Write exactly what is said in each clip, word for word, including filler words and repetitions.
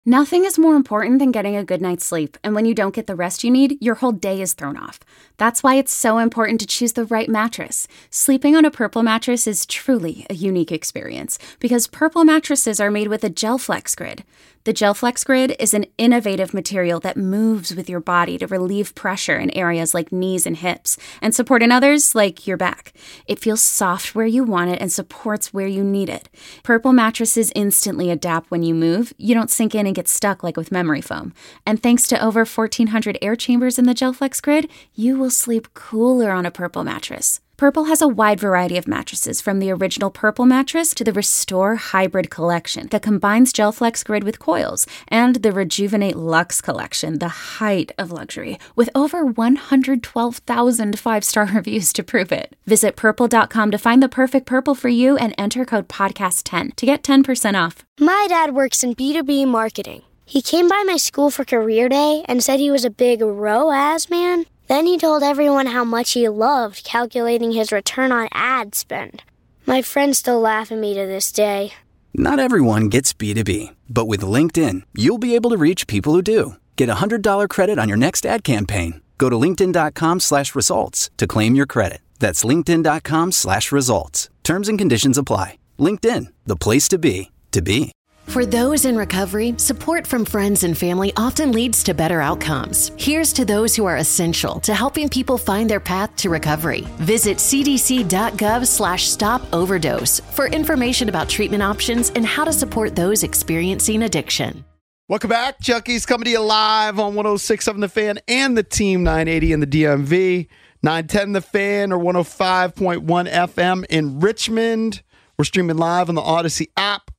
Nothing is more important than getting a good night's sleep, and when you don't get the rest you need, your whole day is thrown off. That's why it's so important to choose the right mattress. Sleeping on a Purple mattress is truly a unique experience, because Purple mattresses are made with a GelFlex Grid. The GelFlex Grid is an innovative material that moves with your body to relieve pressure in areas like knees and hips, and support in others like your back. It feels soft where you want it and supports where you need it. Purple mattresses instantly adapt when you move. You don't sink in and get stuck like with memory foam. And thanks to over fourteen hundred air chambers in the GelFlex Grid, you will sleep cooler on a Purple mattress. Purple has a wide variety of mattresses, from the original Purple mattress to the Restore Hybrid collection that combines GelFlex Grid with coils, and the Rejuvenate Luxe collection, the height of luxury, with over one hundred twelve thousand five-star reviews to prove it. Visit purple dot com to find the perfect Purple for you and enter code podcast ten to get ten percent off. My dad works in B two B marketing. He came by my school for career day and said he was a big R O A S man. Then he told everyone how much he loved calculating his return on ad spend. My friends still laugh at me to this day. Not everyone gets B two B, but with LinkedIn, you'll be able to reach people who do. Get a one hundred dollars credit on your next ad campaign. Go to linkedin dot com slash results to claim your credit. That's linkedin dot com slash results. Terms and conditions apply. LinkedIn, the place to be, to be. For those in recovery, support from friends and family often leads to better outcomes. Here's to those who are essential to helping people find their path to recovery. Visit c d c dot gov slash stop overdose for information about treatment options and how to support those experiencing addiction. Welcome back. Junkies coming to you live on one oh six point seven The Fan and the Team nine eighty in the D M V. nine ten The Fan or one oh five point one F M in Richmond. We're streaming live on the Odyssey app.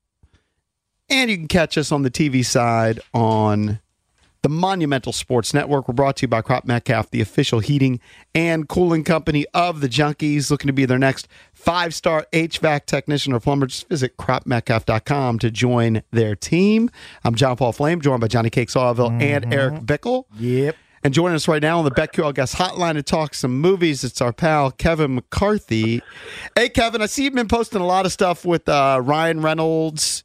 And you can catch us on the T V side on the Monumental Sports Network. We're brought to you by Crop Metcalf, the official heating and cooling company of the Junkies. Looking to be their next five-star H V A C technician or plumber, just visit crop metcalf dot com to join their team. I'm John Paul Flame, joined by Johnny Cake Sawville mm-hmm. and Eric Bickel. Yep. And joining us right now on the BetQL Guest Hotline to talk some movies, it's our pal Kevin McCarthy. Hey, Kevin, I see you've been posting a lot of stuff with uh, Ryan Reynolds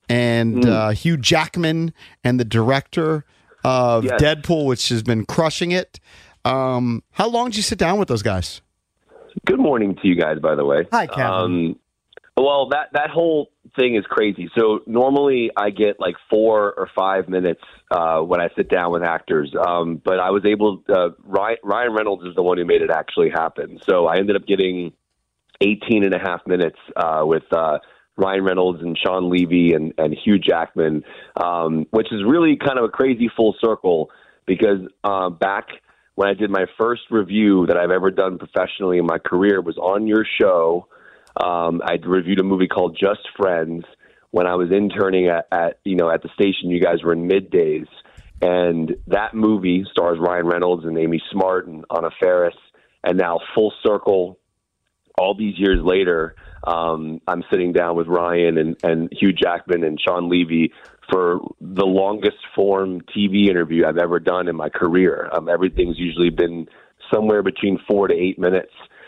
and uh, Hugh Jackman and the director of yes. Deadpool, which has been crushing it. Um, how long did you sit down with those guys? Good morning to you guys, by the way. Hi, Kevin. Um, well, that, that whole thing is crazy. So normally I get like four or five minutes uh, when I sit down with actors. Um, but I was able to, uh, Ryan, Ryan Reynolds is the one who made it actually happen. So I ended up getting eighteen and a half minutes uh, with uh Ryan Reynolds and Sean Levy and, and Hugh Jackman, um, which is really kind of a crazy full circle because uh, back when I did my first review that I've ever done professionally in my career was on your show. Um, I reviewed a movie called Just Friends when I was interning at, at you know at the station. You guys were in middays, and that movie stars Ryan Reynolds and Amy Smart and Anna Faris, and now full circle, all these years later. Um, I'm sitting down with Ryan and, and Hugh Jackman and Sean Levy for the longest form T V interview I've ever done in my career. Um, everything's usually been somewhere between four to eight minutes.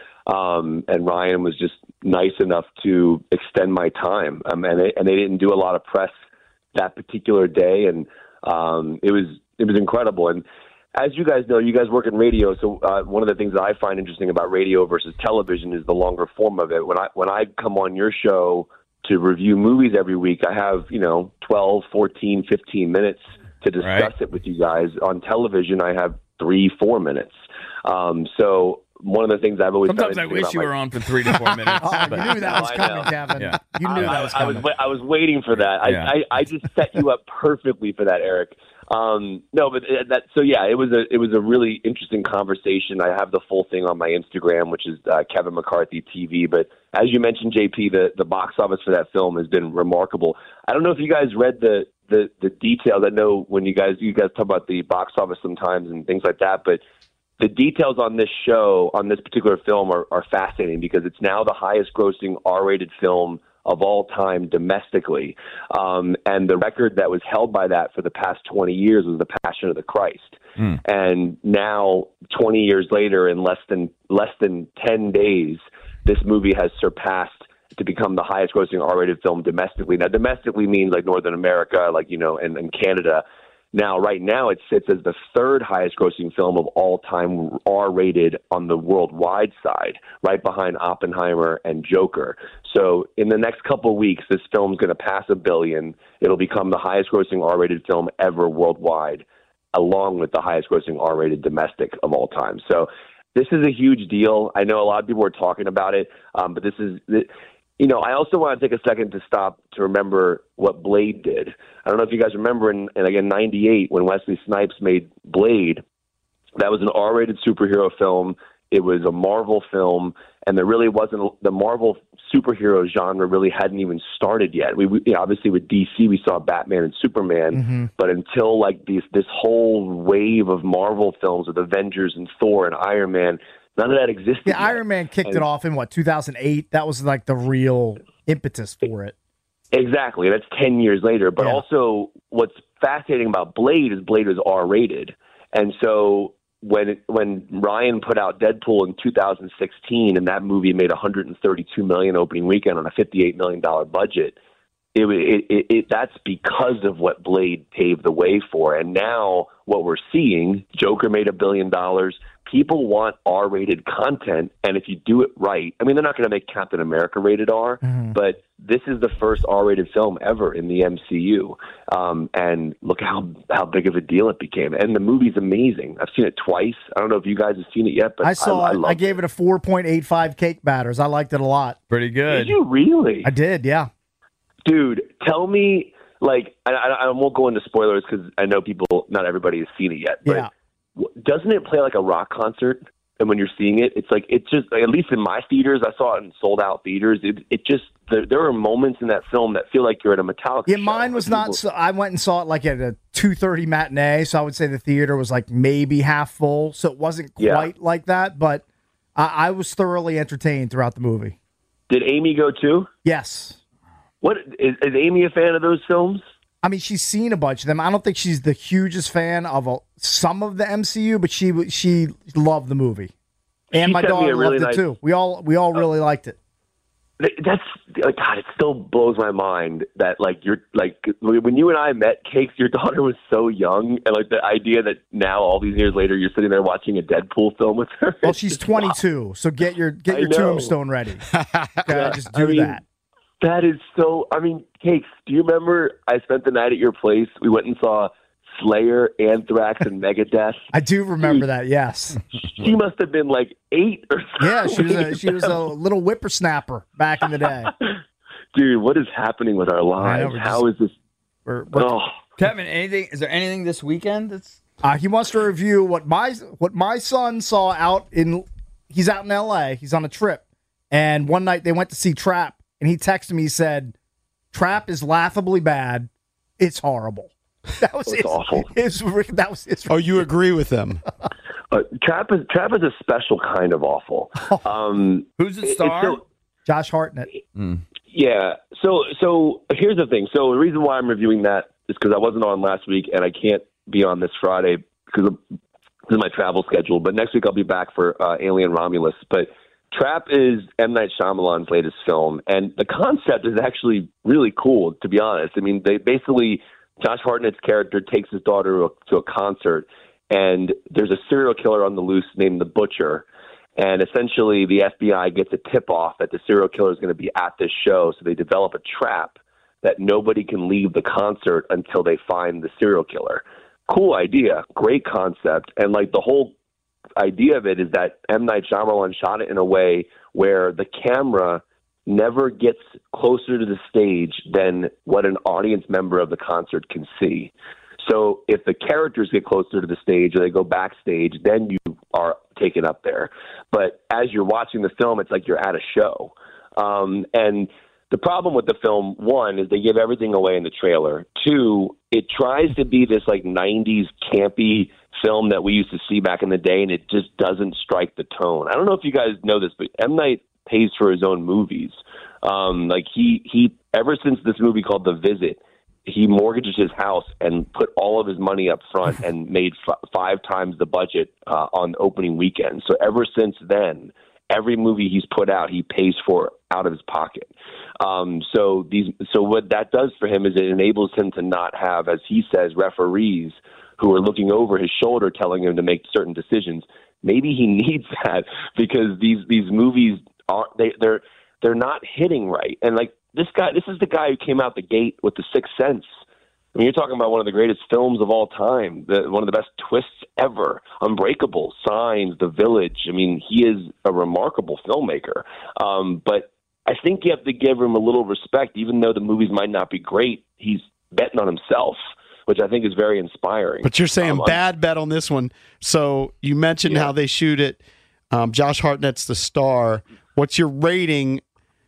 Um, and Ryan was just nice enough to extend my time. Um, and, they, and they didn't do a lot of press that particular day. And um, it was it was incredible. And as you guys know, you guys work in radio, so uh, one of the things that I find interesting about radio versus television is the longer form of it. When I when I come on your show to review movies every week, I have, you know, twelve, fourteen, fifteen minutes to discuss right. it with you guys. On television, I have three, four minutes. Um, so one of the things I've always sometimes I wish you my... were on for three to four minutes. oh, you knew that was coming, Kevin. Yeah. You knew I, that was coming. I was I was waiting for that. Yeah. I, I I just set you up perfectly for that, Eric. Um, no, but that, so yeah, it was a, it was a really interesting conversation. I have the full thing on my Instagram, which is uh, Kevin McCarthy T V. But as you mentioned, J P, the, the box office for that film has been remarkable. I don't know if you guys read the, the, the details. I know when you guys, you guys talk about the box office sometimes and things like that, but the details on this show, on this particular film are, are fascinating because it's now the highest grossing R-rated film of all time domestically. Um, and the record that was held by that for the past twenty years was The Passion of the Christ. Mm. And now, twenty years later, in less than less than ten days, this movie has surpassed to become the highest grossing R-rated film domestically. Now, domestically means like Northern America, like, you know, and, and Canada. Now, right now, it sits as the third highest grossing film of all time R-rated on the worldwide side, right behind Oppenheimer and Joker. So in the next couple of weeks, this film's going to pass a billion. It'll become the highest grossing R-rated film ever worldwide, along with the highest grossing R-rated domestic of all time. So this is a huge deal. I know a lot of people are talking about it, um, but this is, you know, I also want to take a second to stop to remember what Blade did. I don't know if you guys remember in, in again, ninety-eight, when Wesley Snipes made Blade, that was an R-rated superhero film. It was a Marvel film, and there really wasn't, the Marvel superhero genre really hadn't even started yet. We, we you know, obviously with D C, we saw Batman and Superman, mm-hmm. but until like these, this whole wave of Marvel films with Avengers and Thor and Iron Man, none of that existed. Yeah, yet. Iron Man kicked and, it off in what, two thousand eight? That was like the real impetus for it. Exactly. That's ten years later. But yeah. also what's fascinating about Blade is Blade was R-rated. And so when it, when Ryan put out Deadpool in two thousand sixteen and that movie made one hundred thirty-two million dollars opening weekend on a fifty-eight million dollars budget, it, it, it, it that's because of what Blade paved the way for. And now what we're seeing, Joker made a billion dollars. People want R-rated content, and if you do it right, I mean, they're not going to make Captain America rated R, mm-hmm. but this is the first R-rated film ever in the M C U, um, and look how how big of a deal it became. And the movie's amazing. I've seen it twice. I don't know if you guys have seen it yet, but I saw I, I, it. I gave it, it a four point eight five cake batters. I liked it a lot. Pretty good. Did you really? I did, yeah. Dude, tell me, like, I, I, I won't go into spoilers because I know people, not everybody has seen it yet, but yeah. doesn't it play like a rock concert? And when you're seeing it, it's like, it's just, at least in my theaters, I saw it in sold out theaters. It, it just, there, there are moments in that film that feel like you're at a Metallica Yeah, show. mine was not, so, I went and saw it like at a two thirty matinee, so I would say the theater was like maybe half full, so it wasn't quite yeah. like that, but I, I was thoroughly entertained throughout the movie. Did Amy go too? Yes. What, is, is Amy a fan of those films? I mean, she's seen a bunch of them. I don't think she's the hugest fan of a, some of the M C U, but she she loved the movie, and she my daughter really loved nice, it too. We all we all really uh, liked it. That's like, God, it still blows my mind that like you're like when you and I met, Cakes, your daughter was so young, and like the idea that now all these years later you're sitting there watching a Deadpool film with her. Well, she's twenty-two, wow. So get your get your tombstone ready. Okay, yeah, just do I mean, that. That is so. I mean, Cakes, do you remember I spent the night at your place? We went and saw Slayer, Anthrax, and Megadeth. I do remember Dude, that. Yes, she must have been like eight or something. Yeah, she was a, she was a little whippersnapper back in the day. Dude, what is happening with our lives? Know, How just, is this? We're, we're, oh. Kevin, anything? Is there anything this weekend that's? Uh, he wants to review what my what my son saw out in. He's out in L A. He's on a trip, and one night they went to see Trap. And he texted me, he said, Trap is laughably bad. It's horrible. That was it's his, awful. His, that was his oh, you agree with them? uh, Trap is Trap is a special kind of awful. Um, Who's the star? So, Josh Hartnett. Mm. Yeah. So so here's the thing. So the reason why I'm reviewing that is because I wasn't on last week, and I can't be on this Friday because of, because of my travel schedule. But next week I'll be back for uh, Alien Romulus. But Trap is M. Night Shyamalan's latest film, and the concept is actually really cool, to be honest. I mean, they basically, Josh Hartnett's character takes his daughter to a, to a concert, and there's a serial killer on the loose named the Butcher, and essentially the F B I gets a tip-off that the serial killer is going to be at this show, so they develop a trap that nobody can leave the concert until they find the serial killer. Cool idea, great concept, and like the whole idea of it is that M. Night Shyamalan shot it in a way where the camera never gets closer to the stage than what an audience member of the concert can see. So if the characters get closer to the stage or they go backstage, then you are taken up there. But as you're watching the film, it's like you're at a show. Um, and the problem with the film, one, is they give everything away in the trailer. Two, it tries to be this like nineties campy film that we used to see back in the day, and it just doesn't strike the tone. I don't know if you guys know this, but M. Night pays for his own movies. Um, like he, he, ever since this movie called The Visit, he mortgaged his house and put all of his money up front and made f- five times the budget uh, on opening weekend. So ever since then, every movie he's put out, he pays for out of his pocket. Um, so these, so what that does for him is it enables him to not have, as he says, referees who are looking over his shoulder telling him to make certain decisions. Maybe he needs that because these these movies are they they're they're not hitting right. And like this guy, this is the guy who came out the gate with The Sixth Sense. I mean, you're talking about one of the greatest films of all time, the, one of the best twists ever. Unbreakable, Signs, The Village. I mean, he is a remarkable filmmaker. Um, but I think you have to give him a little respect, even though the movies might not be great. He's betting on himself, which I think is very inspiring. But you're saying um, bad bet on this one. So you mentioned yeah. how they shoot it. Um, Josh Hartnett's the star. What's your rating?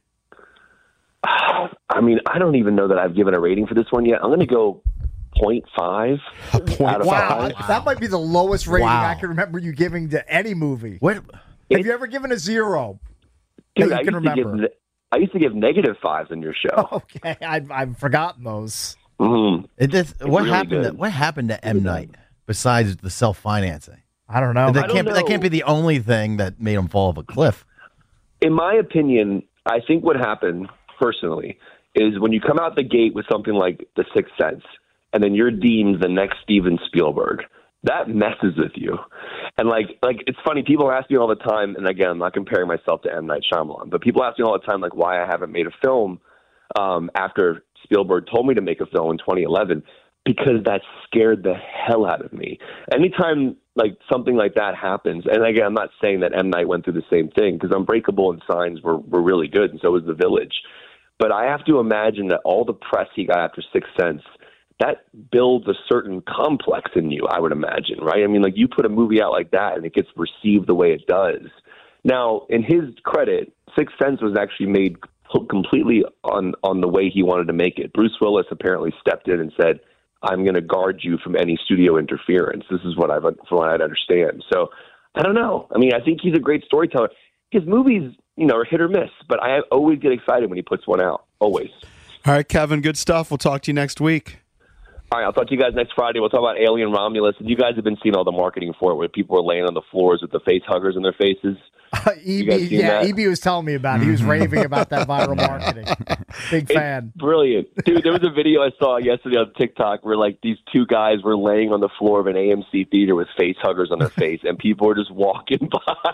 I mean, I don't even know that I've given a rating for this one yet. I'm going to go point five out of Wow, five. that might be the lowest rating Wow. I can remember you giving to any movie. What? Have It- you ever given a zero? Dude, that I you can used to give remember. ne- I used to give negative fives on your show. Okay, I've, I've forgotten those. Mm-hmm. It, this, what really happened? To, good. what happened to M. Night besides the self financing? I don't know. That I don't can't. That know. can't be the only thing that made him fall off a cliff. In my opinion, I think what happened personally is when you come out the gate with something like The Sixth Sense, and then you're deemed the next Steven Spielberg, that messes with you. And like, like it's funny. People ask me all the time, and again, I'm not comparing myself to M. Night Shyamalan, but people ask me all the time, like, why I haven't made a film um, after Spielberg told me to make a film in twenty eleven, because that scared the hell out of me. Anytime like something like that happens, and again, I'm not saying that M. Night went through the same thing, because Unbreakable and Signs were, were really good, and so was The Village. But I have to imagine that all the press he got after Sixth Sense, that builds a certain complex in you, I would imagine, right? I mean, like you put a movie out like that and it gets received the way it does. Now, in his credit, Sixth Sense was actually made completely on, on the way he wanted to make it. Bruce Willis apparently stepped in and said, I'm going to guard you from any studio interference. This is what I've, from what I understand. So I don't know. I mean, I think he's a great storyteller. His movies, you know, are hit or miss, but I always get excited when he puts one out. Always. All right, Kevin, good stuff. We'll talk to you next week. All right, I'll talk to you guys next Friday. We'll talk about Alien Romulus. And you guys have been seeing all the marketing for it where people are laying on the floors with the face huggers in their faces. Uh, E B, guys seen yeah, that? E B was telling me about it. He was raving about that viral marketing. Big fan. It's brilliant. Dude, there was a video I saw yesterday on TikTok where like these two guys were laying on the floor of an A M C theater with face huggers on their face, and people were just walking by.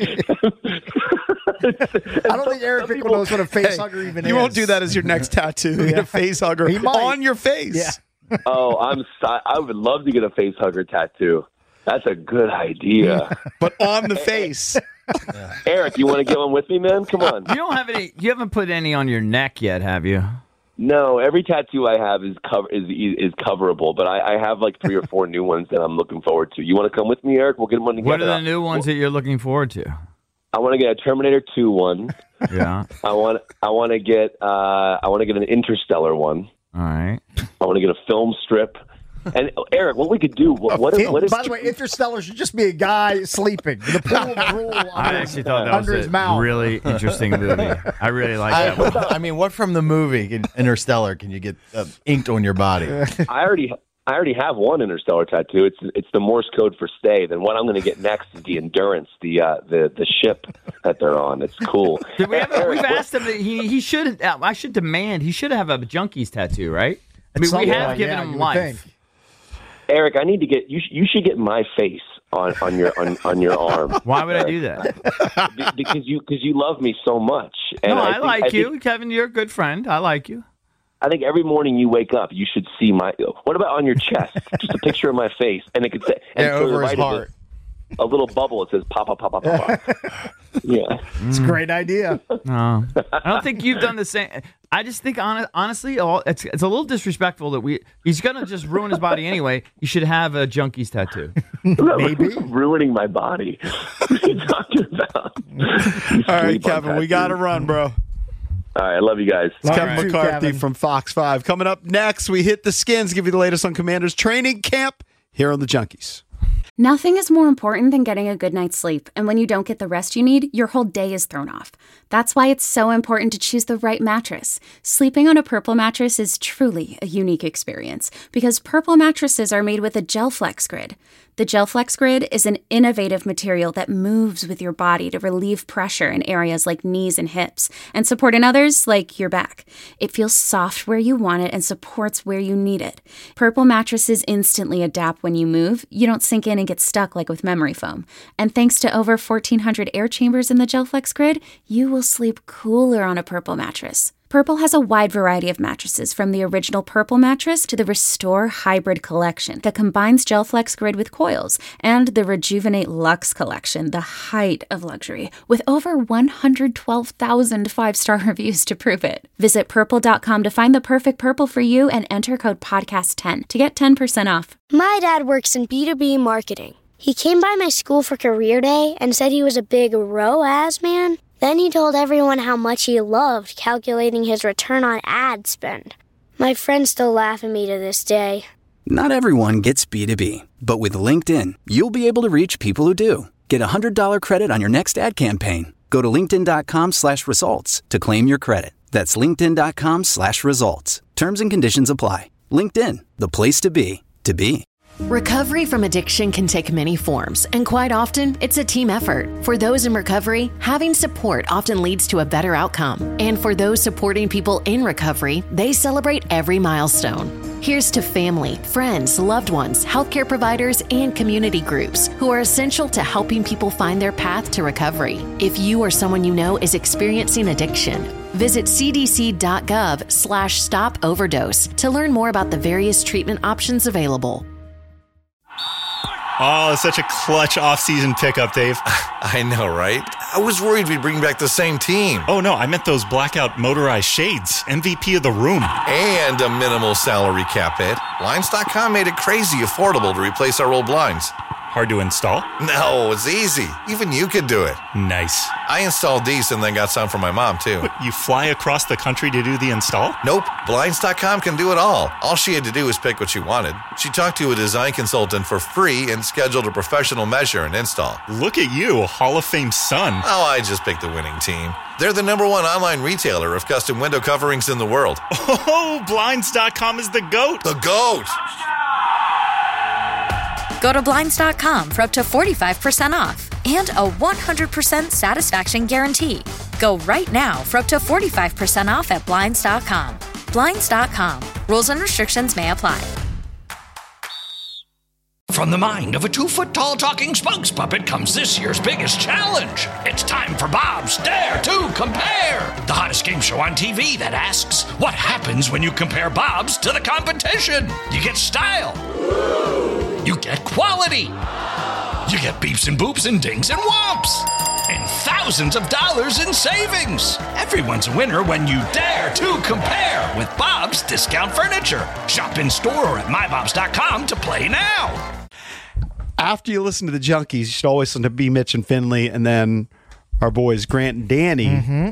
I don't think Eric Pickle knows what a face hugger even is. You won't do that as your next tattoo. Get a face hugger He might. on your face. Yeah. Oh, I'm si- I would love to get a face hugger tattoo. That's a good idea. But on the face. Eric, you want to get one with me, man? Come on. You don't have any. You haven't put any on your neck yet, have you? No, every tattoo I have is cover is is coverable, but I, I have like three or four new ones that I'm looking forward to. You want to come with me, Eric? We'll get one together. What are the new ones that you're looking forward to? I want to get a Terminator two one. Yeah. I want I want to get uh, I want to get an Interstellar one. All right. I want to get a film strip. And Eric, what we could do? What, what if? What if? By the way, Interstellar should just be a guy sleeping with a pool of drool I under, actually his, thought that under was his a mouth. really interesting movie. I really like I, that one. I mean, what from the movie Interstellar can you get uh, inked on your body? I already I already have one Interstellar tattoo. It's it's the Morse code for stay. Then what I'm going to get next is the Endurance, the uh, the the ship that they're on. It's cool. Did we have, Eric, we've what- asked him that he he should. uh, I should demand he should have a Junkies tattoo, right? I mean, At we some have point, given yeah, him you would life. think. Eric, I need to get you. sh- You should get my face on, on your on, on your arm. Why would I do that? Be- because you because you love me so much. And no, I, think, like I you, Think, Kevin. You're a good friend. I like you. I think every morning you wake up, you should see my. What about on your chest? Just a picture of my face, and it could say and Yeah, to the over his right of heart. it, a little bubble. It says pop pop pop pop pop. Yeah. It's a great idea. No, I don't think you've done the same. I just think, hon- honestly, all, it's it's a little disrespectful that we. He's gonna just ruin his body anyway. You should have a Junkies tattoo. Maybe. Ruining my body. What are you talking about? You All right, sleep on Kevin, we got to tattoos. run, bro. All right, I love you guys. It's All Kevin right. McCarthy Kevin. from Fox five. Coming up next, we hit the skins, give you the latest on Commanders training camp here on the Junkies. Nothing is more important than getting a good night's sleep, and when you don't get the rest you need, your whole day is thrown off. That's why it's so important to choose the right mattress. Sleeping on a Purple mattress is truly a unique experience because Purple mattresses are made with a Gel Flex grid. The The GelFlex Grid is an innovative material that moves with your body to relieve pressure in areas like knees and hips and support in others like your back. It feels soft where you want it and supports where you need it. Purple mattresses instantly adapt when you move. You don't sink in and get stuck like with memory foam. And thanks to over fourteen hundred air chambers in the GelFlex Grid, you will sleep cooler on a Purple mattress. Purple has a wide variety of mattresses, from the original Purple mattress to the Restore Hybrid collection that combines GelFlex Grid with coils, and the Rejuvenate Luxe collection, the height of luxury, with over one hundred twelve thousand five-star reviews to prove it. Visit purple dot com to find the perfect Purple for you and enter code podcast ten to get ten percent off. My dad works in B two B marketing. He came by my school for career day and said he was a big R O A S man. Then he told everyone how much he loved calculating his return on ad spend. My friends still laugh at me to this day. Not everyone gets B two B, but with LinkedIn, you'll be able to reach people who do. Get a one hundred dollars credit on your next ad campaign. Go to linkedin dot com slash results to claim your credit. That's linkedin dot com slash results. Terms and conditions apply. LinkedIn, the place to be, to be. Recovery from addiction can take many forms, and quite often, it's a team effort. For those in recovery, having support often leads to a better outcome. And for those supporting people in recovery, they celebrate every milestone. Here's to family, friends, loved ones, healthcare providers, and community groups who are essential to helping people find their path to recovery. If you or someone you know is experiencing addiction, visit c d c dot gov slash stop overdose to learn more about the various treatment options available. Oh, such a clutch off-season pickup, Dave. I know, right? I was worried we'd bring back the same team. Oh, no, I meant those blackout motorized shades. M V P of the room. And a minimal salary cap hit. Blinds dot com made it crazy affordable to replace our old blinds. Hard to install? No, it's easy. Even you could do it. Nice. I installed these and then got some for my mom, too. What, you fly across the country to do the install? Nope. Blinds dot com can do it all. All she had to do was pick what she wanted. She talked to a design consultant for free and scheduled a professional measure and install. Look at you, Hall of Fame son. Oh, I just picked the winning team. They're the number one online retailer of custom window coverings in the world. Oh, Blinds dot com is the GOAT. The GOAT. Go to Blinds dot com for up to forty-five percent off and a one hundred percent satisfaction guarantee. Go right now for up to forty-five percent off at Blinds dot com. Blinds dot com. Rules and restrictions may apply. From the mind of a two-foot-tall talking spokes puppet comes this year's biggest challenge. It's time for Bob's Dare to Compare, the hottest game show on T V that asks, what happens when you compare Bob's to the competition? You get style. You get quality. You get beeps and boops and dings and whomps. And thousands of dollars in savings. Everyone's a winner when you dare to compare with Bob's Discount Furniture. Shop in store or at my bobs dot com to play now. After you listen to the Junkies, you should always listen to B. Mitch and Finley, and then our boys Grant and Danny. Mm-hmm.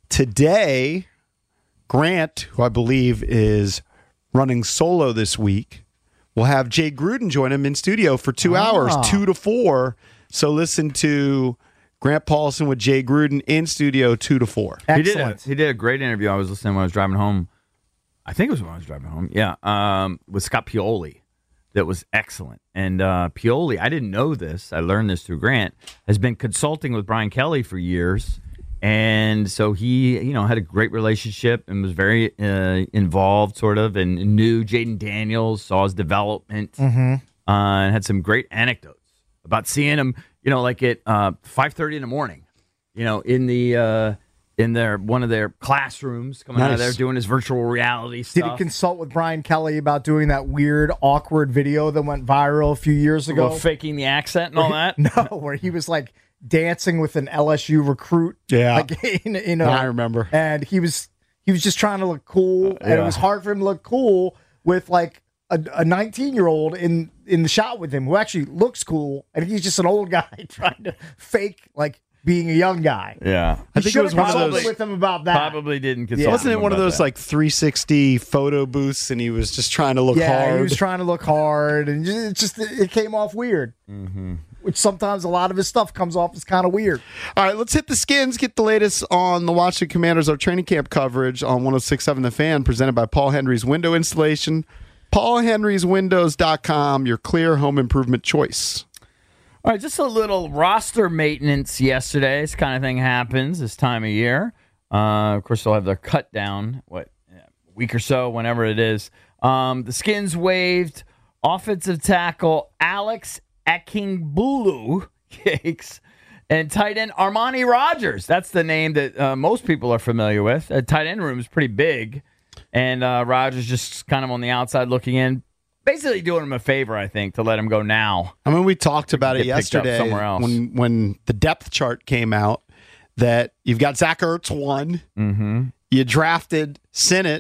Today, Grant, who I believe is running solo this week, we'll have Jay Gruden join him in studio for two ah. hours, two to four. So listen to Grant Paulson with Jay Gruden in studio, two to four. He did, a, he did a great interview. I was listening when I was driving home. I think it was when I was driving home. Yeah, um, with Scott Pioli. That was excellent. And uh, Pioli, I didn't know this. I learned this through Grant, has been consulting with Brian Kelly for years. And so he, you know, had a great relationship and was very uh, involved, sort of, and knew Jaden Daniels, saw his development, mm-hmm. uh, and had some great anecdotes about seeing him, you know, like at uh, five thirty in the morning, you know, in the uh, in their one of their classrooms, coming nice. out of there doing his virtual reality stuff. Did he consult with Brian Kelly about doing that weird, awkward video that went viral a few years ago? Well, faking the accent and all where, that? No, where he was like dancing with an L S U recruit. Yeah, like, in, in a, I remember. And he was he was just trying to look cool, uh, and yeah. it was hard for him to look cool with like a nineteen-year-old in in the shot with him who actually looks cool, and he's just an old guy trying to fake like being a young guy. Yeah, I think it was one of those with him about that. Probably didn't consult. Yeah. Wasn't it one of those that. like three sixty photo booths, and he was just trying to look yeah, hard? he was trying to look hard, and it just it came off weird. Mm-hmm. Which sometimes a lot of his stuff comes off as kind of weird. All right, let's hit the skins, get the latest on the Washington Commanders, our training camp coverage on one oh six point seven The Fan, presented by Paul Henry's Window Installation. paul henrys windows dot com, your clear home improvement choice. All right, just a little roster maintenance yesterday. This kind of thing happens this time of year. Uh, of course, they'll have their cut down, what, a week or so, whenever it is. Um, the Skins waived offensive tackle Alex Akingbulu, yikes, and tight end Armani Rogers. That's the name that uh, most people are familiar with. The tight end room is pretty big, and uh, Rogers just kind of on the outside looking in. Basically doing him a favor, I think, to let him go now. I mean, we talked about it yesterday somewhere else. when when the depth chart came out that you've got Zach Ertz one, mm-hmm. you drafted Sinnott,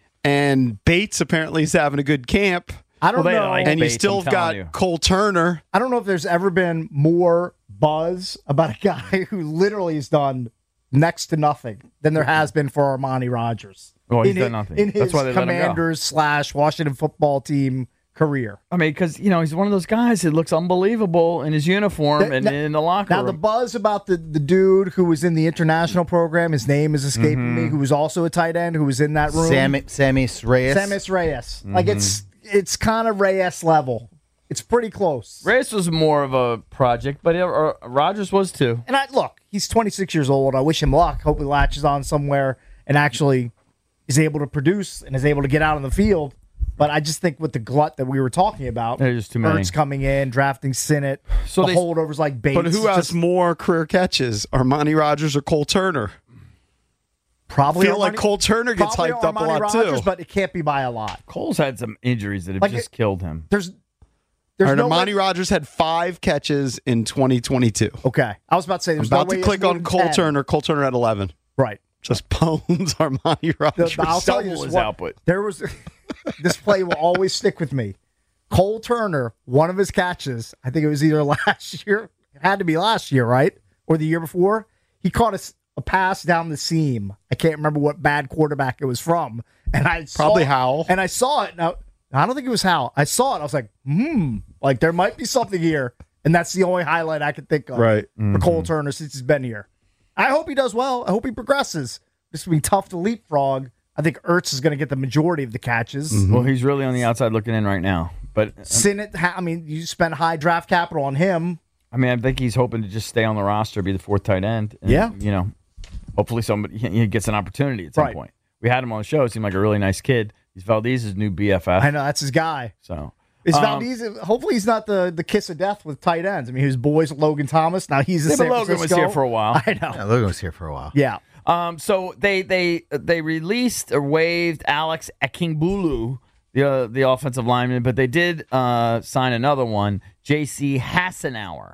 and Bates apparently is having a good camp. I don't Well, they know. like and you Bates, still I'm got telling you. Cole Turner. I don't know if there's ever been more buzz about a guy who literally has done next to nothing than there has been for Armani Rogers. Well, he's in done hi- nothing. In That's his why they let him go. Commanders slash Washington football team career. I mean, because, you know, he's one of those guys that looks unbelievable in his uniform Th- and now- in the locker Now, room. the buzz about the, the dude who was in the international program, his name is escaping Mm-hmm. me, who was also a tight end, who was in that room. Sammy, Sammy Reyes. Samus Reyes. Like, Mm-hmm. it's it's kind of Reyes level. It's pretty close. Reyes was more of a project, but uh, Rogers was too. And I look, he's twenty-six years old. I wish him luck. Hope he latches on somewhere and actually is able to produce and is able to get out on the field. But I just think with the glut that we were talking about, There's just too many. Ertz coming in, drafting Sinnott, So the they- holdovers like Bates. But who it's has just more career catches, Armani Rogers or Cole Turner? probably feel like Armani- Cole Turner gets probably hyped up a Armani lot, Rogers, too. But it can't be by a lot. Cole's had some injuries that have Like just it- killed him. There's All there's right, no Armani way- Rogers had five catches in twenty twenty-two. Okay, I was about to say I'm there's about no way to it's click more on than Cole ten. Turner. Cole Turner at eleven. Right. Just bones Armani The- Rogers. I'll tell you double this, his one- output. There was this play will always stick with me. Cole Turner, one of his catches, I think it was either last year, it had to be last year, right, or the year before. He caught a, s- a pass down the seam. I can't remember what bad quarterback it was from, and I saw Probably it, Howell. And I saw it. Now I don't think it was Howell. I saw it. I was like, hmm, like there might be something here, and that's the only highlight I could think of. Right. For Cole Turner since he's been here. I hope he does well. I hope he progresses. This will be tough to leapfrog. I think Ertz is going to get the majority of the catches. Well, he's really on the outside looking in right now. But, Sinnott, ha- I mean, you spend high draft capital on him. I mean, I think he's hoping to just stay on the roster, be the fourth tight end. And, Yeah. You know, hopefully somebody he gets an opportunity at some Right. point. We had him on the show. Seemed like a really nice kid. He's Valdez's new B F F. I know, that's his guy. So Is um, Valdez, hopefully he's not the, the kiss of death with tight ends. I mean, his boys, Logan Thomas. Now he's a Yeah, but San Logan was Francisco. here for a while. I know. Yeah, Logan was here for a while. Yeah. Um, so they they they released or waived Alex Akingbulu, the uh, the offensive lineman, but they did uh, sign another one, J C Hassenauer.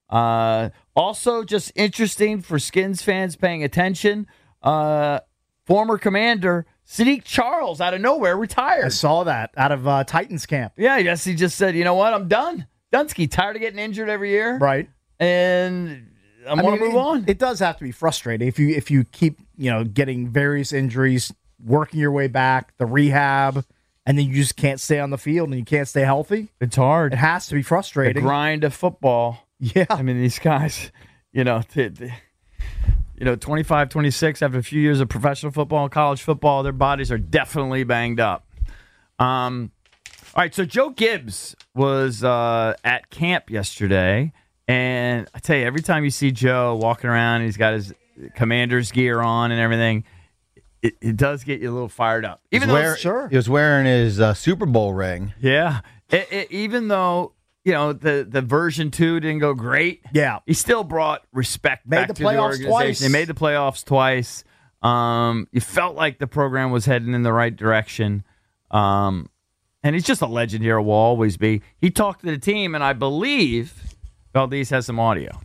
Uh, also, just interesting for Skins fans paying attention. Uh, former commander Sadiq Charles out of nowhere I retired. saw that out of uh, Titans camp. Yeah, I guess he just said, you know what, I'm done. Dunsky, tired of getting injured every year, Right. and I, I want to mean, move it, on. It does have to be frustrating if you if you keep, you know, getting various injuries, working your way back, the rehab, and then you just can't stay on the field and you can't stay healthy. It's hard. It has to be The frustrating. grind of football. Yeah. I mean, these guys, you know, t- t- you know, twenty-five, twenty-six, after a few years of professional football and college football, their bodies are definitely banged up. Um, all right, so Joe Gibbs was uh, at camp yesterday, and I tell you, every time you see Joe walking around, he's got his commander's gear on and everything, it, it does get you a little fired up. Even He's though, wear- sure. He was wearing his uh, Super Bowl ring. yeah, it, it, even though, you know, the, the version two didn't go great. Yeah. He still brought respect Made back the to the playoffs organization. twice. They made the playoffs twice. Um, you felt like the program was heading in the right direction. Um, and he's just a legend here, will always be. He talked to the team, and I believe Valdez has some audio.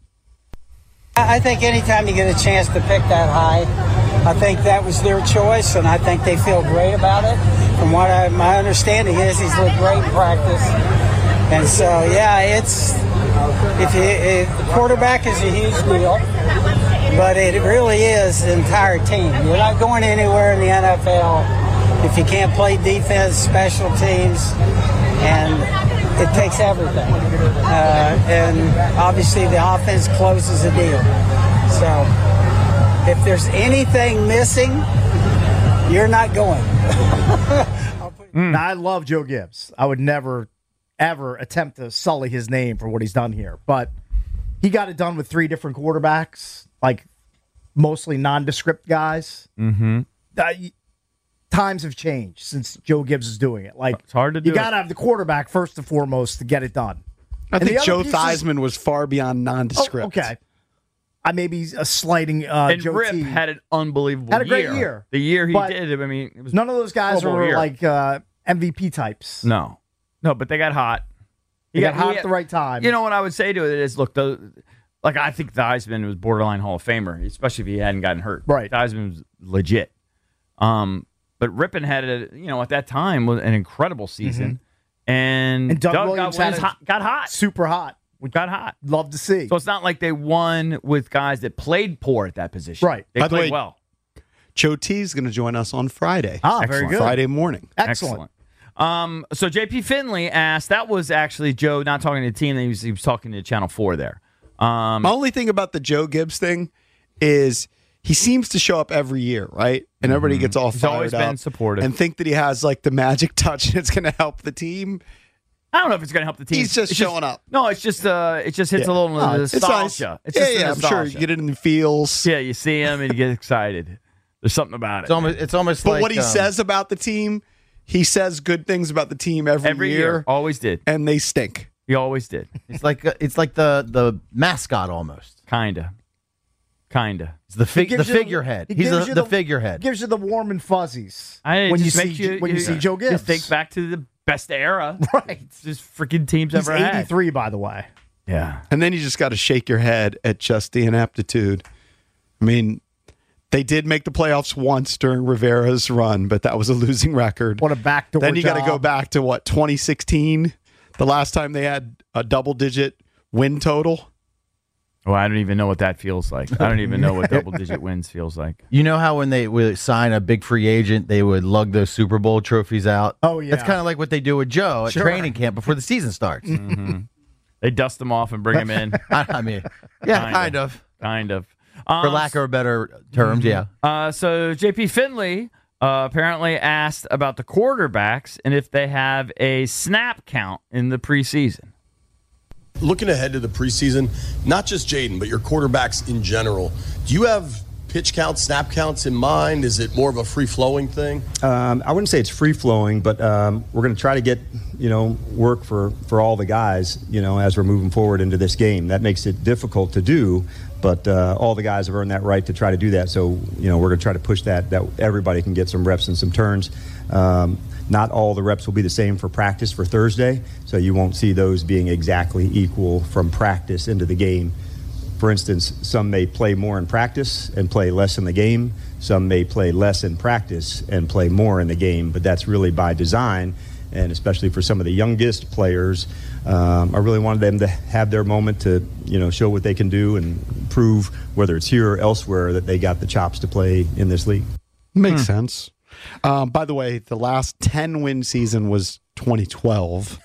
I think anytime you get a chance to pick that high, I think that was their choice, and I think they feel great about it. From what I, my understanding is, he's looked great in practice. And so, yeah, it's if, you, if the quarterback is a huge deal, but it really is the entire team. You're not going anywhere in the N F L if you can't play defense, special teams, and it takes everything. Uh, and obviously the offense closes the deal. So if there's anything missing, you're not going. I'll put it Mm. Now, I love Joe Gibbs. I would never, ever attempt to sully his name for what he's done here. But he got it done with three different quarterbacks, like mostly nondescript guys. Mm-hmm. Uh, times have changed since Joe Gibbs is doing it. Like, it's hard to do. You got to have the quarterback first and foremost to get it done. I And think the Joe other pieces- Theismann was far beyond Oh, nondescript. okay. I maybe a slighting uh, and Joe Rip T. had an unbelievable Had a great year. year. The year he But did, I mean, it was None of those guys horrible are year. like uh, M V P types. No. No, but they got hot. They got hot he- at the right time. You know what I would say to it is, look, the, like I think Theismann was borderline Hall of Famer, especially if he hadn't gotten hurt. Right. Theismann was legit. Um, but Rippon had, a, you know, at that time was an incredible season. And, And Doug Doug Williams got, had wins a- hot, got hot. Super hot. We got hot. Love to see. So it's not like they won with guys that played poor at that position. Right. They By the played way, well. Joe T is going to join us on Friday. Ah, very Excellent. good. Friday morning. Excellent. Um, so J P Finley asked, that was actually Joe not talking to the team, he was, he was talking to Channel four there. Um, My only thing about the Joe Gibbs thing is he seems to show up every year, right? And everybody gets all He's fired always up been supportive. and think that he has like the magic touch and it's going to help the team. I don't know if it's going to help the team. He's just It's showing up. No, it's just uh, it just hits Yeah. a little No, it's nostalgia. nice. It's yeah, just the yeah, I'm sure nostalgia. you get it in the feels. Yeah, you see him and you get excited. There's something about it. It's almost, it's almost But like what he um, says about the team, he says good things about the team every, Every year, always did. and they stink. He always did. It's like uh, it's like the the mascot almost. Kinda, kinda. It's the fig, the gives you the- figurehead. he He's gives the, you the the- figurehead. Gives you the warm and fuzzies I, it when you just see makes you, when you, see Joe Gibbs. Just think back to the best era. Right. Just freaking teams He's ever had. eighty-three, by the way. Yeah. And then you just got to shake your head at just the ineptitude. I mean, they did make the playoffs once during Rivera's run, but that was a losing record. What a backdoor Then you got to job. go back to what, twenty sixteen, the last time they had a double-digit win total. Well, I don't even know what that feels like. I don't even know what double-digit wins feels like. You know how when they would sign a big free agent, they would lug those Super Bowl trophies out? Oh, yeah. That's kind of like what they do with Joe at Sure. training camp before the season starts. Mm-hmm. They dust them off and bring them in. I, I mean, yeah, Kind kind, of. of. Kind of. For Um, lack of better terms, yeah. Uh, so J P Finley uh, apparently asked about the quarterbacks and if they have a snap count in the preseason. Looking ahead to the preseason, not just Jaden, but your quarterbacks in general, do you have pitch counts, snap counts in mind? Is it more of a free-flowing thing? Um, I wouldn't say it's free-flowing, but um, we're going to try to get, you know, work for, for all the guys, you know, as we're moving forward into this game. That makes it difficult to do, but uh, all the guys have earned that right to try to do that. So, you know, we're going to try to push that, that everybody can get some reps and some turns. Um, not all the reps will be the same for practice for Thursday, so you won't see those being exactly equal from practice into the game. For instance, some may play more in practice and play less in the game. Some may play less in practice and play more in the game, but that's really by design. And especially for some of the youngest players, um, I really wanted them to have their moment to, you know, show what they can do and prove, whether it's here or elsewhere, that they got the chops to play in this league. Makes sense. Um, by the way, the last ten-win season was twenty twelve.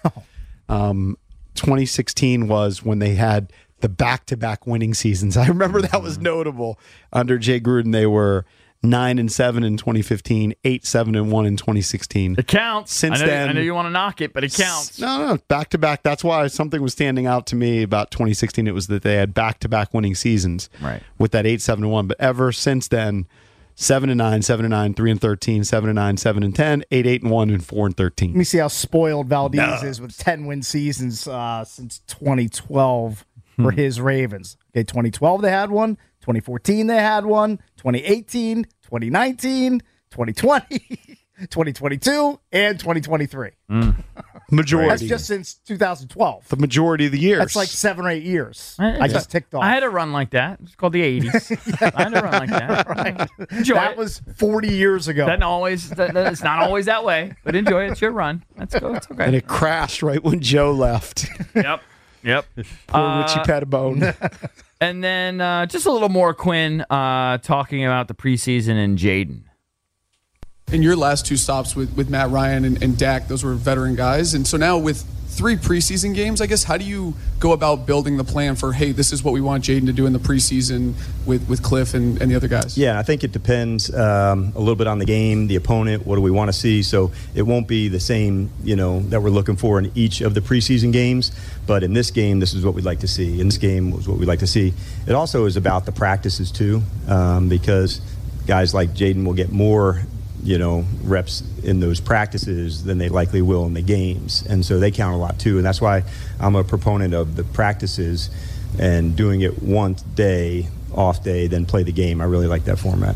Um, twenty sixteen was when they had the back-to-back winning seasons. I remember that was notable. Under Jay Gruden, they were nine and seven in twenty fifteen, eight seven and one in twenty sixteen. It counts. Since I know, then, I know you want to knock it, but it counts. No, no, back to back. That's why something was standing out to me about twenty sixteen. It was that they had back to back winning seasons, right? With that eight seven and one. But ever since then, seven and nine, seven and nine, three and thirteen, seven and nine, seven and ten, eight eight and one, and four and thirteen. Let me see how spoiled Valdez No. is with ten win seasons uh, since twenty twelve for his Ravens. Okay, twenty twelve they had one, twenty fourteen they had one, twenty eighteen, twenty nineteen, twenty twenty, twenty twenty-two, and twenty twenty-three. Majority. That's just since two thousand twelve. The majority of the years. That's like seven or eight years. I, I just ticked off. I had a run like that. It's called the eighties. I had a run like that. Right. Enjoy that it. was forty years ago. Doesn't always. That, that- it's not always that way, but enjoy it. It's your run. That's go. It's okay. And it crashed right when Joe left. Yep. Yep. Poor Richie Pettibone. And then uh, just a little more, Quinn, uh, talking about the preseason and Jaden. In your last two stops with, with Matt Ryan and, and Dak, those were veteran guys. And so now with three preseason games, I guess, how do you go about building the plan for, hey, this is what we want Jayden to do in the preseason with, with Cliff and, and the other guys? Yeah, I think it depends um, a little bit on the game, the opponent, what do we want to see. So it won't be the same, you know, that we're looking for in each of the preseason games. But in this game, this is what we'd like to see. In this game was what we'd like to see. It also is about the practices, too, um, because guys like Jayden will get more you know, reps in those practices than they likely will in the games. And so they count a lot too. And that's why I'm a proponent of the practices and doing it one day, off day, then play the game. I really like that format.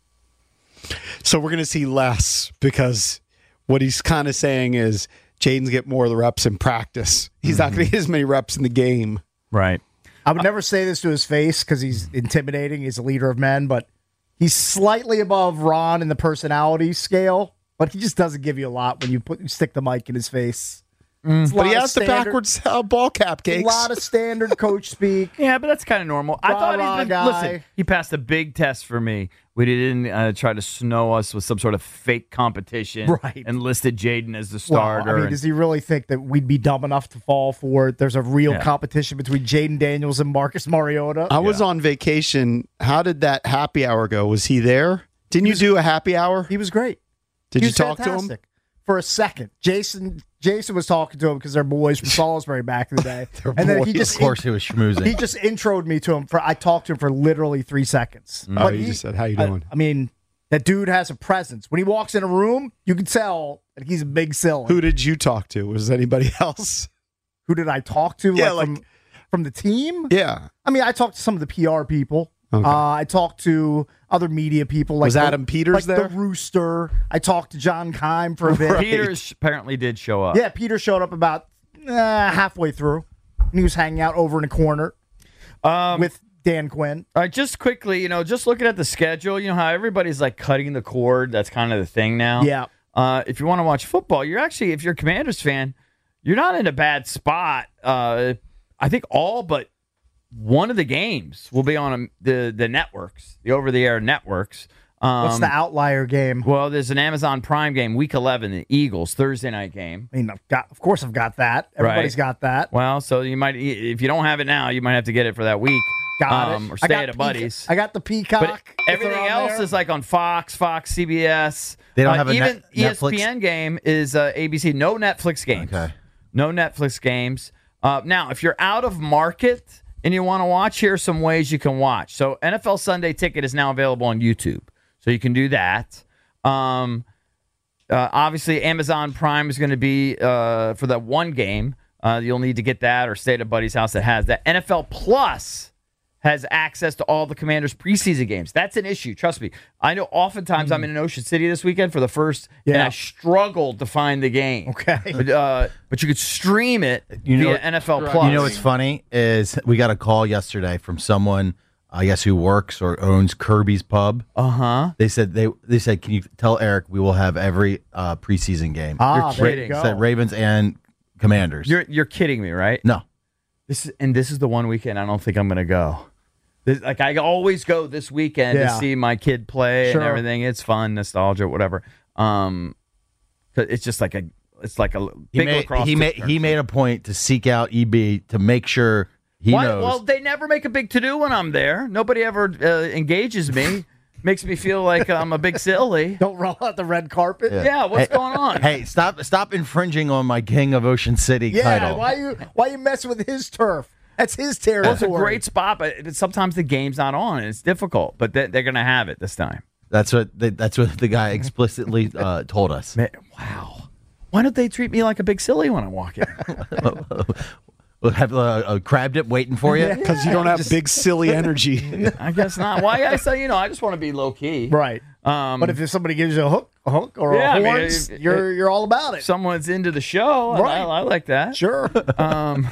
So we're going to see less because what he's kind of saying is Jayden's get more of the reps in practice. He's mm-hmm. not going to get as many reps in the game. Right. I would never say this to his face because he's intimidating. He's a leader of men, but he's slightly above Ron in the personality scale, but he just doesn't give you a lot when you put you stick the mic in his face. Mm. But he has the backwards uh, ball cap, Cakes. A lot of standard coach speak. Yeah, but that's kind of normal. I thought he's been, listen, he passed a big test for me. We didn't uh, try to snow us with some sort of fake competition right. and listed Jayden as the starter. Well, I mean, and, does he really think that we'd be dumb enough to fall for it? There's a real yeah. competition between Jayden Daniels and Marcus Mariota. I was yeah. on vacation. How did that happy hour go? Was he there? Didn't he was, you do a happy hour? He was great. Did he you talk fantastic. to him? For a second. Jason Jason was talking to him because they're boys from Salisbury back in the day. and boys. then he just Of course he was schmoozing. He just introed me to him. For I talked to him for literally three seconds. Oh, he, he just said, how you doing? I, I mean, that dude has a presence. When he walks in a room, you can tell that he's a big silly. Who did you talk to? Was anybody else? Who did I talk to? Yeah, like, like from, from the team? Yeah. I mean, I talked to some of the P R people. Okay. Uh, I talked to other media people. Like was Adam the, Peters like there? The Rooster. I talked to John Keim for a bit. Right. Peters apparently did show up. Yeah, Peter showed up about uh, halfway through. And he was hanging out over in a corner um, with Dan Quinn. All right, just quickly, you know, just looking at the schedule, you know how everybody's like cutting the cord. That's kind of the thing now. Yeah. Uh, if you want to watch football, you're actually, if you're a Commanders fan, you're not in a bad spot. Uh, I think all but one of the games will be on a, the the networks, the over-the-air networks. Um, What's the outlier game? Well, there's an Amazon Prime game, Week eleven, the Eagles, Thursday night game. I mean, I've got, of course I've got that. Everybody's right. got that. Well, so you might, if you don't have it now, you might have to get it for that week. Got um, it. Or stay at a Peac- buddy's. I got the Peacock. But everything else there. is like on Fox, Fox, C B S. They don't uh, have a even net- E S P N Netflix? game is uh, A B C. No Netflix games. Okay. No Netflix games. Uh, now, if you're out of market and you want to watch, here are some ways you can watch. So N F L Sunday Ticket is now available on YouTube, so you can do that. Um, uh, obviously, Amazon Prime is going to be uh, for that one game. Uh, you'll need to get that or stay at a buddy's house that has that. N F L Plus has access to all the Commanders' preseason games. That's an issue. Trust me. I know oftentimes mm. I'm in Ocean City this weekend for the first, yeah. and I struggled to find the game. Okay. But, uh, but you could stream it you know, via N F L Plus. You know what's funny is we got a call yesterday from someone, I guess, who works or owns Kirby's Pub. Uh-huh. They said, they they said, can you tell Eric we will have every uh, preseason game? Ah, You're kidding. go. Said Ravens and Commanders. You're you're kidding me, right? No. This is, and this is the one weekend I don't think I'm going to go. This, like I always go this weekend Yeah. to see my kid play Sure. and everything. It's fun, nostalgia, whatever. Um, 'cause it's just like a, it's like a He big made, lacrosse. he made he made a point to seek out E B to make sure he Why- knows. Well, they never make a big to do when I'm there. Nobody ever uh, engages me. Makes me feel like I'm a big silly. Don't roll out the red carpet. Yeah. Yeah, what's Hey- going on? Hey, stop stop infringing on my King of Ocean City Yeah, title. why you why you messing with his turf? That's his territory. Well, it's a great spot, but but sometimes the game's not on, and it's difficult. But they, they're going to have it this time. That's what they, that's what the guy explicitly uh, told us. Man, wow. Why don't they treat me like a big silly when I walk in? We'll have a, a crab dip waiting for you. Because you don't have big, silly energy. I guess not. Why I say, you know, I just want to be low key. Right. Um, But if somebody gives you a hook, a hook or Yeah, I a mean, horns, if- you're you're all about it. someone's into the show, Right. I, I like that. Sure. Um,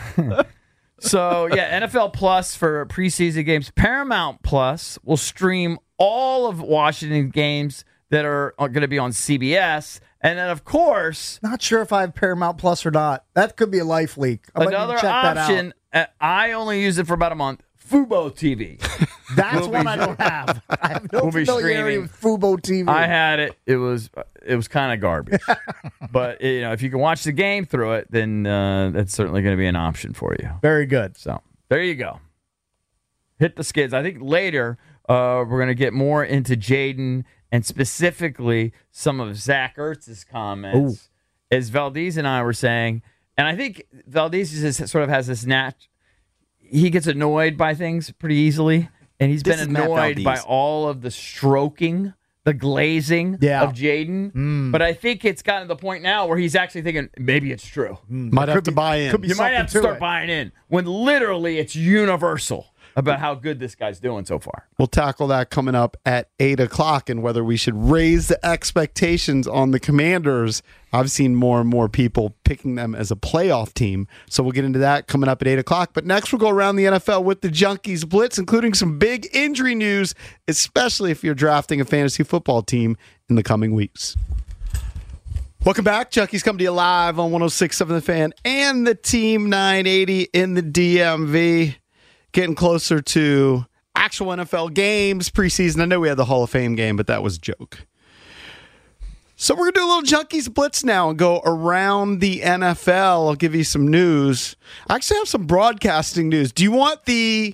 so yeah, N F L Plus for preseason games. Paramount Plus will stream all of Washington games that are, are going to be on C B S, and then of course Not sure if I have Paramount Plus or not. That could be a life leak. I might need to another check that out. option. uh, I only use it for about a month. Fubo T V. That's We'll one be- I don't have. I have no We'll be familiarity streaming. with Fubo T V. I had it. It was it was kind of garbage. But you know, if you can watch the game through it, then uh, that's certainly going to be an option for you. Very good. So there you go. Hit the skids. I think later uh, we're going to get more into Jaden and specifically some of Zach Ertz's comments. Ooh. As Valdez and I were saying, and I think Valdez just sort of has this nat. He gets annoyed by things pretty easily, and he's This been is Matt annoyed by Valdez. all of the stroking, the glazing Yeah. of Jaden. Mm. But I think it's gotten to the point now where he's actually thinking maybe it's true. Might have to buy in. could be You might something have to to start it. buying in when literally it's universal about how good this guy's doing so far. We'll tackle that coming up at eight o'clock and whether we should raise the expectations on the Commanders. I've seen more and more people picking them as a playoff team. So we'll get into that coming up at eight o'clock. But next we'll go around the N F L with the Junkies Blitz, including some big injury news, especially if you're drafting a fantasy football team in the coming weeks. Welcome back. Junkies come to you live on one oh six point seven The Fan and the Team nine eighty in the D M V. Getting closer to actual N F L games, preseason. I know we had the Hall of Fame game, but that was a joke. So we're going to do a little Junkies Blitz now and go around the N F L. I'll give you some news. I actually have some broadcasting news. Do you want the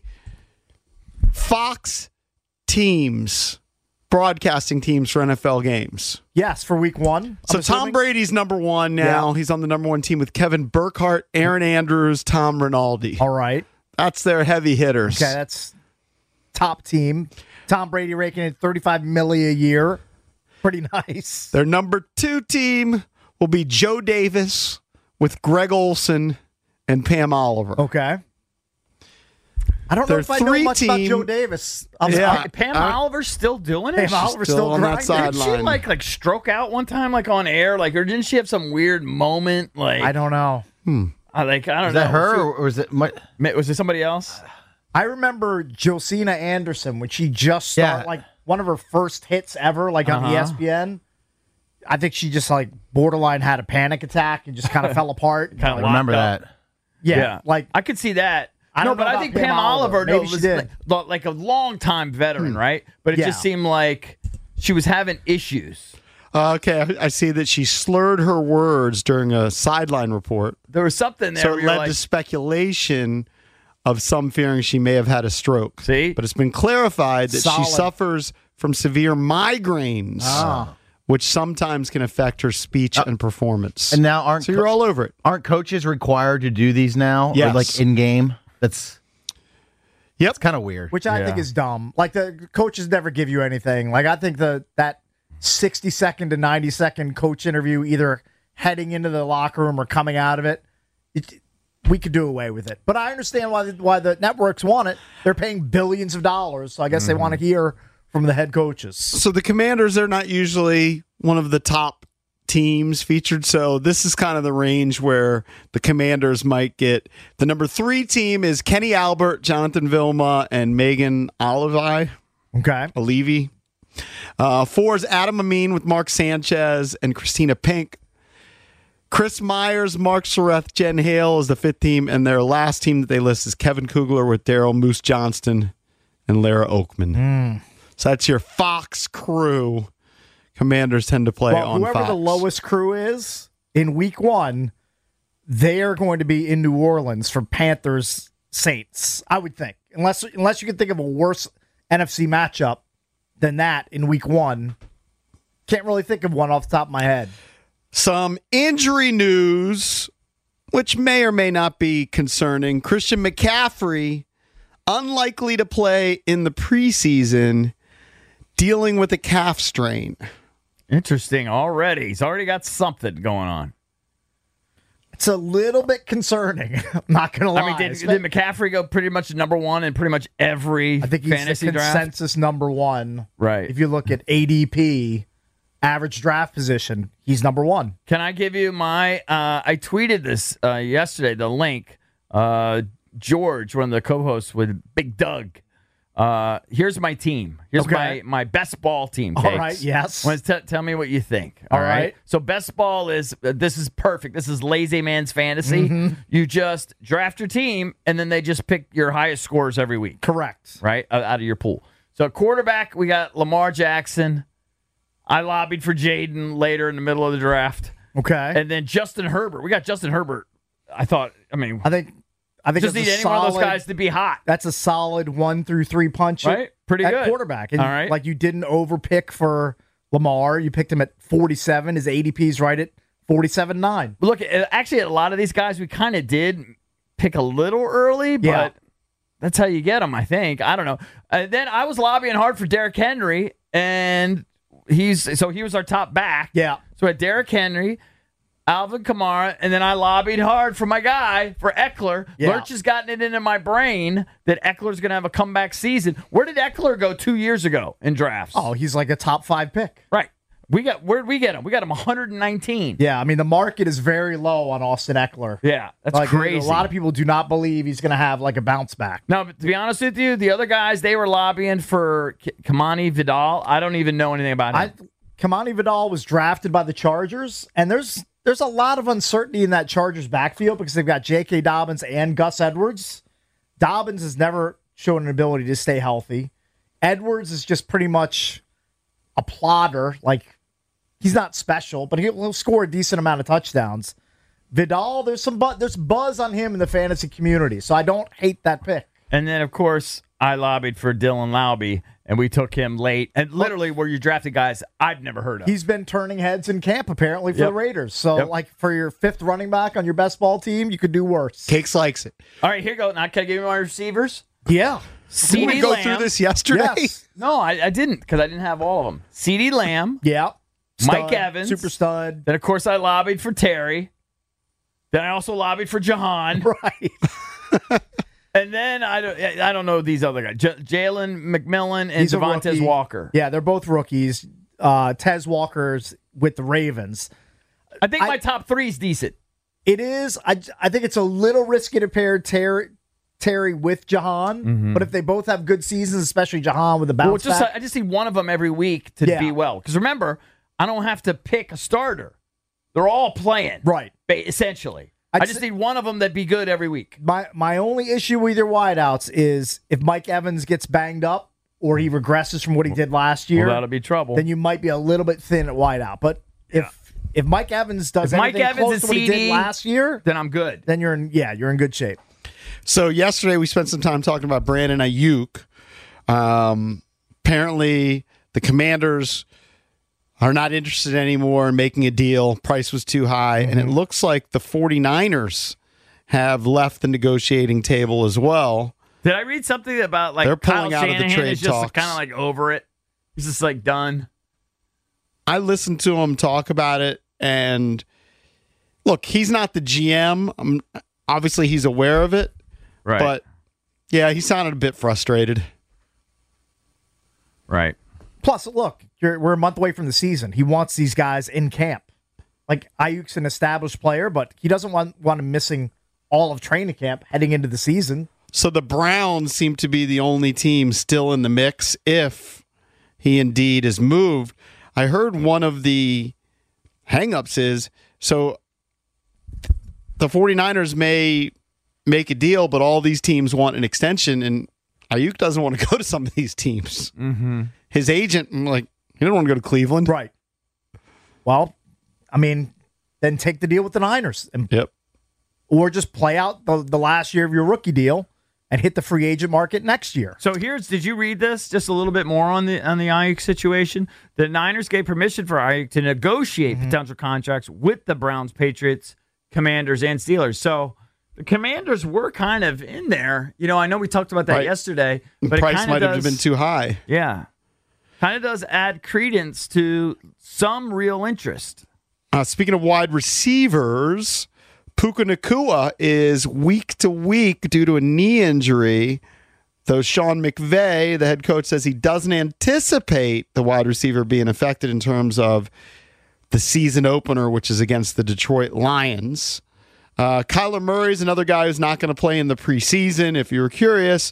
Fox teams, broadcasting teams for N F L games? Yes, for week one. So I'm Tom assuming? Brady's number one now. Yeah. He's on the number one team with Kevin Burkhardt, Aaron Andrews, Tom Rinaldi. All right. That's their heavy hitters. Okay, that's top team. Tom Brady raking in thirty-five million a year. Pretty nice. Their number two team will be Joe Davis with Greg Olson and Pam Oliver. Okay. I don't Their know if I know three much about team- Joe Davis. I'm Yeah. sorry. Pam I- Oliver's still doing it? Pam She's Oliver's still still, on that grinding. side. Didn't she sideline. like like stroke out one time, like on air, like, or didn't she have some weird moment? Like I don't know. I like I don't Was know. that her She- or was it? My, was it somebody else? I remember Josina Anderson when she just started, Yeah. like one of her first hits ever, like on Uh-huh. E S P N. I think she just like borderline had a panic attack and just kind of fell apart. Kinda I locked remember up. that. Yeah, like I could see that. I no, don't but know I about think Pam Pam Oliver. Oliver, no, Maybe she was did. like, like a long time veteran, right? But it Yeah. just seemed like she was having issues. Uh, okay, I I see that she slurred her words during a sideline report. There was something there. So where it you're led like, to speculation of some fearing she may have had a stroke. See? But it's been clarified that Solid. she suffers from severe migraines, Ah. which sometimes can affect her speech and performance. And now aren't so you're co- all over it. aren't coaches required to do these now? Or, Yes. like in game. That's Yep. it's kind of weird. which I Yeah. think is dumb. Like the coaches never give you anything. Like I think the that sixty second to ninety second coach interview, either heading into the locker room or coming out of it, it we could do away with it. But I understand why the, why the networks want it. They're paying billions of dollars, so I guess they want to hear from the head coaches. So the Commanders, they're not usually one of the top teams featured. So this is kind of the range where the Commanders might get. The number three team is Kenny Albert, Jonathan Vilma, and Megan Olivi. Okay. Olivi. Uh, four is Adam Amin with Mark Sanchez and Christina Pink. Chris Myers, Mark Sareth, Jen Hale is the fifth team, and their last team that they list is Kevin Kugler with Daryl Moose Johnston and Lara Oakman. So that's your Fox crew. Commanders tend to play Well, on whoever Fox. the lowest crew is in week one, they are going to be in New Orleans for Panthers Saints. I would think, unless unless you can think of a worse N F C matchup than that in week one. Can't really think of one off the top of my head. Some injury news, which may or may not be concerning. Christian McCaffrey, unlikely to play in the preseason, dealing with a calf strain. interesting already. He's already got something going on. It's a little bit concerning. I'm not going to lie. I mean, did, did McCaffrey go pretty much number one in pretty much every I think he's fantasy the draft? consensus number one. Right. If you look at A D P, average draft position, he's number one. Can I give you my? Uh, I tweeted this uh, yesterday. The link. Uh, George, one of the co-hosts with Big Doug, Uh, here's my team. Here's Okay. my, my best ball team. All Cakes. right, yes. Want to t- tell me what you think. All All right? right. So best ball is uh, this is perfect. This is lazy man's fantasy. Mhm. You just draft your team, and then they just pick your highest scores every week. Correct. Right out out of your pool. So quarterback, we got Lamar Jackson. I lobbied for Jaden later in the middle of the draft. Okay. And then Justin Herbert. We got Justin Herbert. I thought. I mean, I think. I think just that's need a any one of those solid- guys to be hot. That's a solid one through three punch. Right? Pretty at good. quarterback. And All right. like you didn't overpick for Lamar. You picked him at forty-seven. His A D P's right at forty-seven nine. Look, uh, actually, a lot of these guys we kind of did pick a little early, but Yeah. that's how you get them, I think. I don't know. Uh, then I was lobbying hard for Derrick Henry, and he's so he was our top back. Yeah. So at Derrick Henry, Alvin Kamara, and then I lobbied hard for my guy, for Eckler. Yeah. Lurch has gotten it into my brain that Eckler's going to have a comeback season. Where did Eckler go two years ago in drafts? Oh, he's like a top five pick. Right. We got where'd we get him? We got him one hundred nineteen. Yeah, I mean the market is very low on Austin Eckler. Yeah, that's like, crazy. A lot of people do not believe he's going to have like a bounce back. No, but to be honest with you, the other guys, they were lobbying for K- Kamani Vidal. I don't even know anything about him. I, Kamani Vidal was drafted by the Chargers, and there's there's a lot of uncertainty in that Chargers backfield because they've got J K. Dobbins and Gus Edwards. Dobbins has never shown an ability to stay healthy. Edwards is just pretty much a plodder. Like, he's not special, but he'll, he'll score a decent amount of touchdowns. Vidal, there's some bu- there's buzz on him in the fantasy community, so I don't hate that pick. And then, of course, I lobbied for Dylan Laube, and we took him late. And literally, where you drafted guys I've never heard of. He's been turning heads in camp, apparently, for Yep. the Raiders. So, Yep. like, for your fifth running back on your best ball team, you could do worse. Cakes likes it. All right, here you go. Now, can I give you my receivers? Yeah. CeeDee Did we go Lamb. through this yesterday? Yes. No, I, I didn't, because I didn't have all of them. CeeDee Lamb. Yeah. Mike Stud, Evans. Super stud. Then, of course, I lobbied for Terry. Then I also lobbied for Jahan. Right. And then I don't, I don't know these other guys. J- Jalen McMillan and He's a Devontae rookie. Walker. Yeah, they're both rookies. Uh, Tez Walker's with the Ravens. I think I- my top three is decent. It is. I, I think it's a little risky to pair Terry, Terry with Jahan, Mhm. but if they both have good seasons, especially Jahan with a bounce Well, just, back. I just need one of them every week to Yeah. be well. Because remember, I don't have to pick a starter. They're all playing. Right. ba- Essentially. I'd I just say- need one of them that'd be good every week. My my only issue with your wideouts is if Mike Evans gets banged up or he regresses from what he did last year, Well, that'll be trouble. then you might be a little bit thin at wideout. But if if Mike Evans does If Mike anything Evans close and to what he C did D, last year, then I'm good. then you're in yeah you're in good shape. So yesterday we spent some time talking about Brandon Ayuk. Um, apparently the Commanders are not interested anymore in making a deal. Price was too high. And it looks like the 49ers have left the negotiating table as well. Did I read something about like They're Kyle pulling out of the Shanahan trade is just talks. kind of like over it? He's just like done. I listened to him talk about it, and look, he's not the G M. Um, obviously, he's aware of it. Right. But, yeah, he sounded a bit frustrated. Right. Plus, look, you're, we're a month away from the season. He wants these guys in camp. Like Ayuk's an established player, but he doesn't want want him missing all of training camp heading into the season. So the Browns seem to be the only team still in the mix if he indeed is moved. I heard one of the hangups is so the 49ers may make a deal, but all these teams want an extension, and Ayuk doesn't want to go to some of these teams. Mm-hmm. His agent, like, he didn't want to go to Cleveland. Right. Well, I mean, then take the deal with the Niners. And, Yep. Or just play out the, the last year of your rookie deal and hit the free agent market next year. So here's, did you read this just a little bit more on the on the Ayuk situation? The Niners gave permission for Ayuk to negotiate Mm-hmm. potential contracts with the Browns, Patriots, Commanders, and Steelers. So the Commanders were kind of in there. You know, I know we talked about that Right. yesterday, The but it price kind might of have does, been too high. Yeah, kind of does add credence to some real interest. Uh, speaking of wide receivers, Puka Nacua is week to week due to a knee injury, though Sean McVay, the head coach, says he doesn't anticipate the wide receiver being affected in terms of the season opener, which is against the Detroit Lions. Uh, Kyler Murray is another guy who's not going to play in the preseason, if you're curious.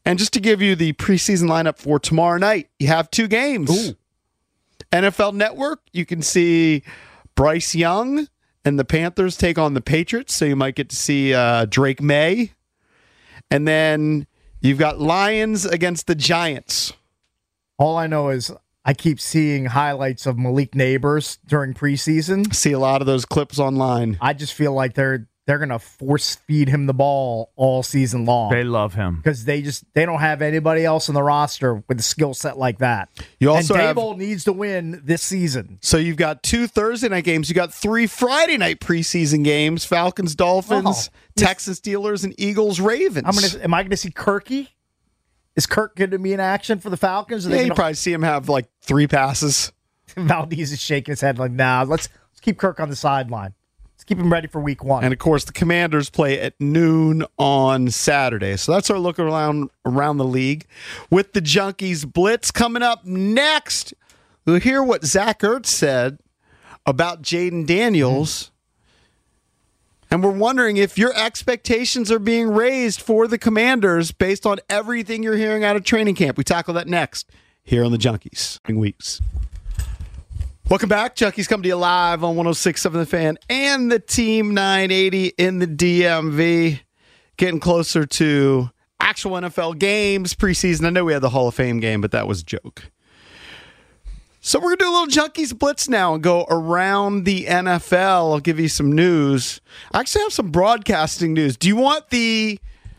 And just to give you the preseason lineup for tomorrow night, you have two games. Ooh. N F L Network, you can see Bryce Young and the Panthers take on the Patriots, so you might get to see uh, Drake May. And then you've got Lions against the Giants. All I know is I keep seeing highlights of Malik Neighbors during preseason. See a lot of those clips online. I just feel like they're they're gonna force feed him the ball all season long. They love him because they just they don't have anybody else in the roster with a skill set like that. You also and have, Dable needs to win this season. So you've got two Thursday night games. You got three Friday night preseason games: Falcons, Dolphins, oh, Texans, Steelers, and Eagles, Ravens. I'm gonna. Am I gonna see Kirky? Is Kirk going to be in action for the Falcons? Yeah, you gonna... probably see him have like three passes. Valdez is shaking his head like, nah, let's, let's keep Kirk on the sideline. Let's keep him ready for week one. And, of course, the Commanders play at noon on Saturday. So that's our look around around the league. With the Junkies Blitz coming up next, we'll hear what Zach Ertz said about Jaden Daniels. Mm-hmm. And we're wondering if your expectations are being raised for the Commanders based on everything you're hearing out of training camp. We tackle that next here on the Junkies. Weeks. Welcome back. Junkies come to you live on one oh six point seven The Fan and the Team nine eighty in the D M V. Getting closer to actual N F L games, preseason. I know we had the Hall of Fame game, but that was a joke. So we're going to do a little Junkies Blitz now and go around the N F L. I'll give you some news. I actually have some broadcasting news. Do you want the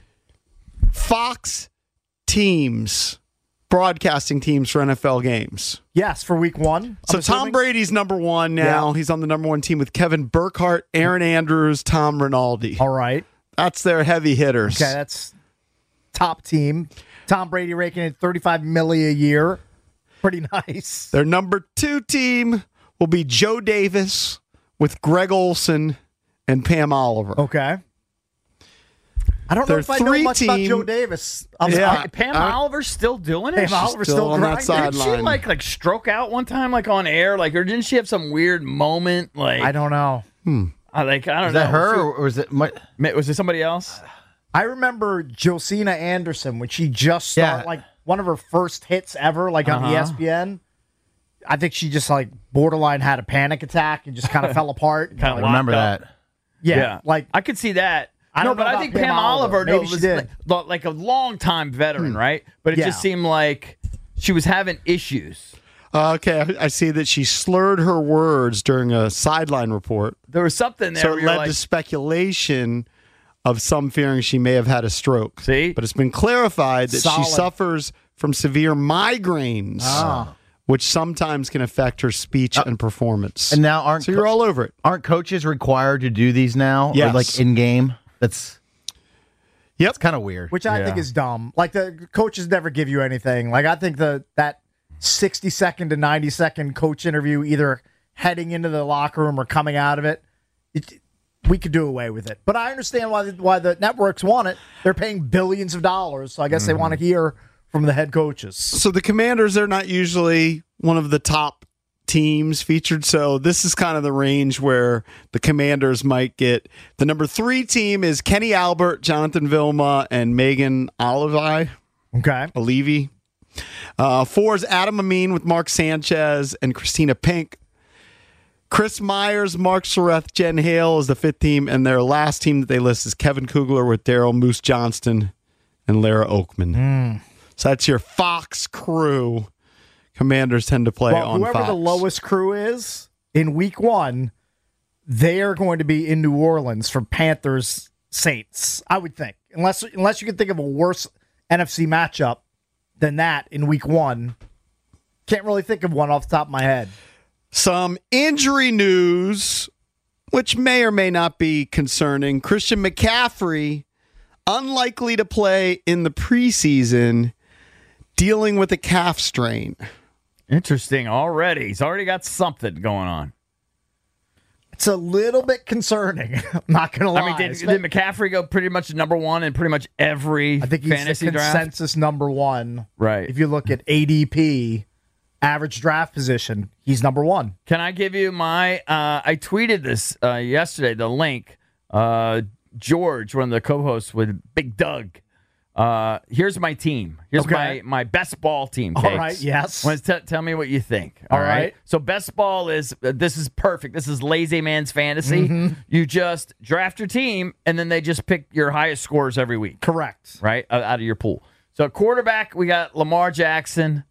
Fox teams, broadcasting teams for N F L games? Yes, for week one. So Tom Brady's number one now. Yeah. He's on the number one team with Kevin Burkhardt, Aaron Andrews, Tom Rinaldi. All right. That's their heavy hitters. Okay, that's top team. Tom Brady raking in thirty-five million a year. Pretty nice. Their number two team will be Joe Davis with Greg Olson and Pam Oliver. Okay. I don't Their know if I know much team, about Joe Davis. I'm yeah, sorry, Pam uh, Oliver's still doing it? Pam Oliver's still, still on grinding. that sideline. Didn't she like like stroke out one time like on air? Like, or didn't she have some weird moment? Like I don't know. Hmm. I like I don't was know. That her she, or was it my, was it somebody else? I remember Josina Anderson when she just started, yeah. like one of her first hits ever, like on uh-huh. E S P N. I think she just like borderline had a panic attack and just kind of fell apart. I remember up. that. Yeah, yeah, like I could see that. I no, don't but know I think Pam, Pam Oliver, Oliver no, was did. Like, like a long-time veteran, hmm. right? But it yeah. just seemed like she was having issues. Uh, okay, I see that she slurred her words during a sideline report. There was something there. So it led like, to speculation of some fearing she may have had a stroke. See? But it's been clarified that Solid. she suffers from severe migraines, ah. which sometimes can affect her speech uh, and performance. And now aren't so you're all over it. Aren't coaches required to do these now? Yes. Or like in game? That's yep. It's kind of weird. Which I yeah. think is dumb. Like the coaches never give you anything. Like I think the that sixty second to ninety second coach interview, either heading into the locker room or coming out of it, it we could do away with it. But I understand why the, why the networks want it. They're paying billions of dollars, so I guess mm-hmm. they want to hear from the head coaches. So the Commanders are not usually one of the top teams featured, so this is kind of the range where the Commanders might get. The number three team is Kenny Albert, Jonathan Vilma, and Megan Olivi. Okay. Olivi. Uh, four is Adam Amin with Mark Sanchez and Christina Pink. Chris Myers, Mark Sareth, Jen Hale is the fifth team, and their last team that they list is Kevin Kugler with Daryl Moose Johnston and Lara Oakman. Mm. So that's your Fox crew. Commanders tend to play well, on whoever Fox. the lowest crew is in week one, they are going to be in New Orleans for Panthers Saints, I would think. Unless unless you can think of a worse N F C matchup than that in week one. Can't really think of one off the top of my head. Some injury news, which may or may not be concerning. Christian McCaffrey, unlikely to play in the preseason, dealing with a calf strain. Interesting already. He's already got something going on. It's a little bit concerning. I'm not going to lie. I mean, did, did McCaffrey go pretty much number one in pretty much every I think he's fantasy the draft? consensus number one. Right. If you look at A D P, average draft position, he's number one. Can I give you my, uh, I tweeted this uh, yesterday, the link. Uh, George, one of the co-hosts with Big Doug, Uh, here's my team. Here's Okay. my, my best ball team. All Cakes. right, yes. Want to t- tell me what you think. All All right. right. So best ball is uh, this is perfect. This is lazy man's fantasy. Mhm. You just draft your team, and then they just pick your highest scores every week. Correct. Right out out of your pool. So quarterback, we got Lamar Jackson.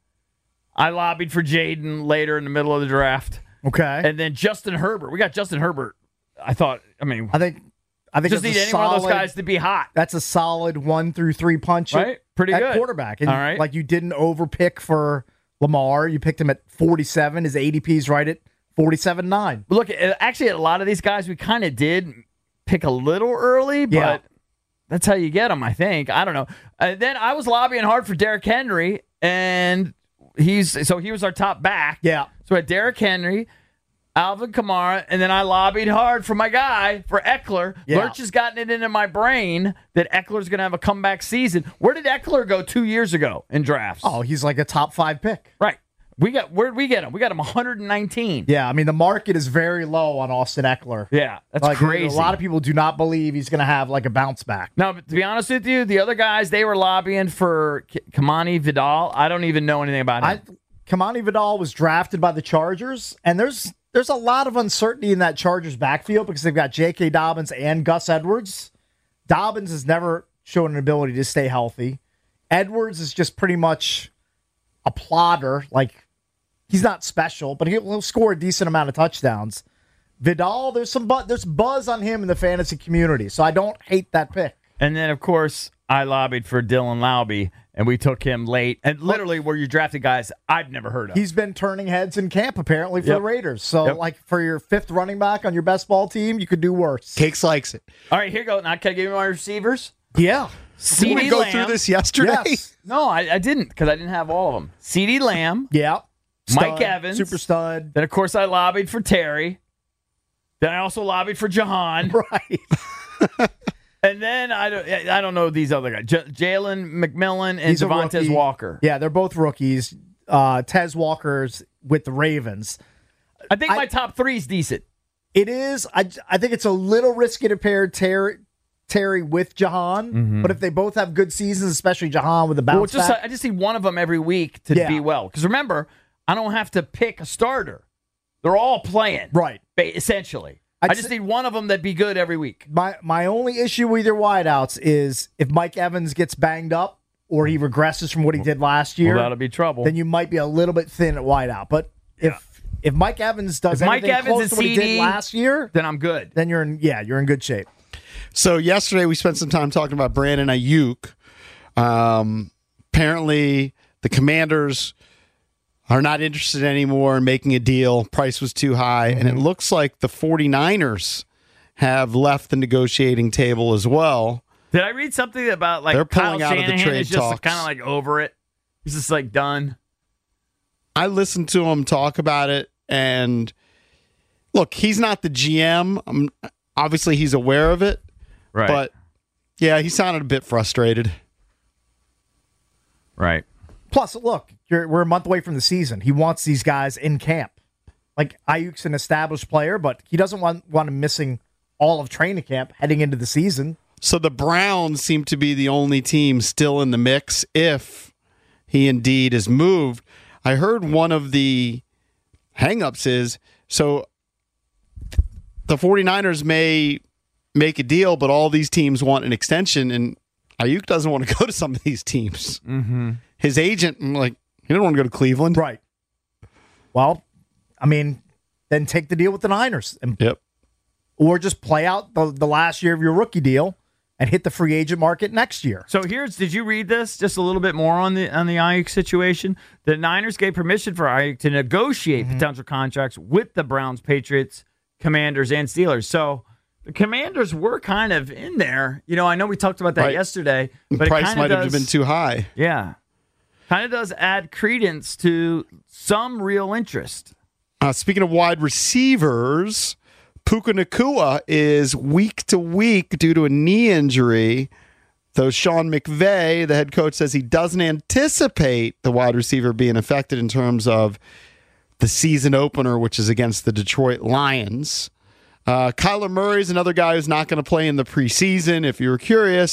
I lobbied for Jaden later in the middle of the draft. Okay. And then Justin Herbert. We got Justin Herbert. I thought. I mean, I think. I think just it's need a any one of those solid- guys to be hot. That's a solid one through three punch. Right? Pretty at good. quarterback. And All right. Like you didn't overpick for Lamar. You picked him at forty-seven. His A D P's right at forty-seven nine. Look, uh, actually, a lot of these guys we kind of did pick a little early, but Yeah. that's how you get them, I think. I don't know. And then I was lobbying hard for Derrick Henry, and he's so he was our top back. Yeah. So at Derrick Henry, Alvin Kamara, and then I lobbied hard for my guy, for Eckler. Yeah. Lurch has gotten it into my brain that Eckler's going to have a comeback season. Where did Eckler go two years ago in drafts? Oh, he's like a top five pick. Right. We got where'd we get him? We got him one hundred nineteen. Yeah, I mean the market is very low on Austin Eckler. Yeah, that's like, crazy. A lot of people do not believe he's going to have like a bounce back. No, but to be honest with you, the other guys, they were lobbying for K- Kamani Vidal. I don't even know anything about him. I, Kamani Vidal was drafted by the Chargers, and there's there's a lot of uncertainty in that Chargers backfield because they've got J K. Dobbins and Gus Edwards. Dobbins has never shown an ability to stay healthy. Edwards is just pretty much a plotter. Like, he's not special, but he'll, he'll score a decent amount of touchdowns. Vidal, there's some bu- there's buzz on him in the fantasy community, so I don't hate that pick. And then, of course, I lobbied for Dylan Laube, and we took him late. And literally, where you drafted guys I've never heard of. He's been turning heads in camp, apparently, for Yep. the Raiders. So, Yep. like, for your fifth running back on your best ball team, you could do worse. Cakes likes it. All right, here you go. Now, can I give you my receivers? Yeah. CeeDee Did we go Lamb. through this yesterday? Yes. No, I, I didn't, because I didn't have all of them. CeeDee Lamb. Yeah. Mike Stud, Evans. Super stud. Then, of course, I lobbied for Terry. Then I also lobbied for Jahan. Right. And then I don't, I don't know these other guys. J- Jalen McMillan and He's a Devontae rookie. Walker. Yeah, they're both rookies. Uh, Tez Walker's with the Ravens. I think my top three is decent. It is. I, I think it's a little risky to pair Terry, Terry with Jahan, Mhm. but if they both have good seasons, especially Jahan with a bounce Well, just back. I just need one of them every week to Yeah. be well. Because remember, I don't have to pick a starter; they're all playing, right? ba- Essentially, I'd I just say- need one of them that be good every week. My my only issue with your wideouts is if Mike Evans gets banged up or he regresses from what he did last year, Well, that'll be trouble. then you might be a little bit thin at wideout. But if if Mike Evans does If Mike anything Evans close is to what he C D, did last year, then I'm good. Then you're in yeah, you're in good shape. So yesterday we spent some time talking about Brandon Ayuk. Um, apparently the Commanders are not interested anymore in making a deal. Price was too high. And it looks like the 49ers have left the negotiating table as well. Did I read something about like They're Kyle pulling out of the Shanahan trade is just talks. kind of like over it? He's just like done. I listened to him talk about it, and look, he's not the G M. Um, obviously, he's aware of it. Right. But, yeah, he sounded a bit frustrated. Right. Plus, look, you're, we're a month away from the season. He wants these guys in camp. Like, Ayuk's an established player, but he doesn't want, want him missing all of training camp heading into the season. So the Browns seem to be the only team still in the mix if he indeed is moved. I heard one of the hangups is, so the 49ers may make a deal, but all these teams want an extension, and Ayuk doesn't want to go to some of these teams. Mm-hmm. His agent, like, he didn't want to go to Cleveland. Right. Well, I mean, then take the deal with the Niners. And, yep. Or just play out the, the last year of your rookie deal and hit the free agent market next year. So here's, did you read this? Just a little bit more on the on the Ayuk situation. The Niners gave permission for Ayuk to negotiate Mm-hmm. potential contracts with the Browns, Patriots, Commanders, and Steelers. So the Commanders were kind of in there. You know, I know we talked about that Right. yesterday, The but price it might kinda have does, been too high. Yeah, kind of does add credence to some real interest. Uh, speaking of wide receivers, Puka Nacua is week to week due to a knee injury, though Sean McVay, the head coach, says he doesn't anticipate the wide receiver being affected in terms of the season opener, which is against the Detroit Lions. Uh, Kyler Murray is another guy who's not going to play in the preseason, if you were curious.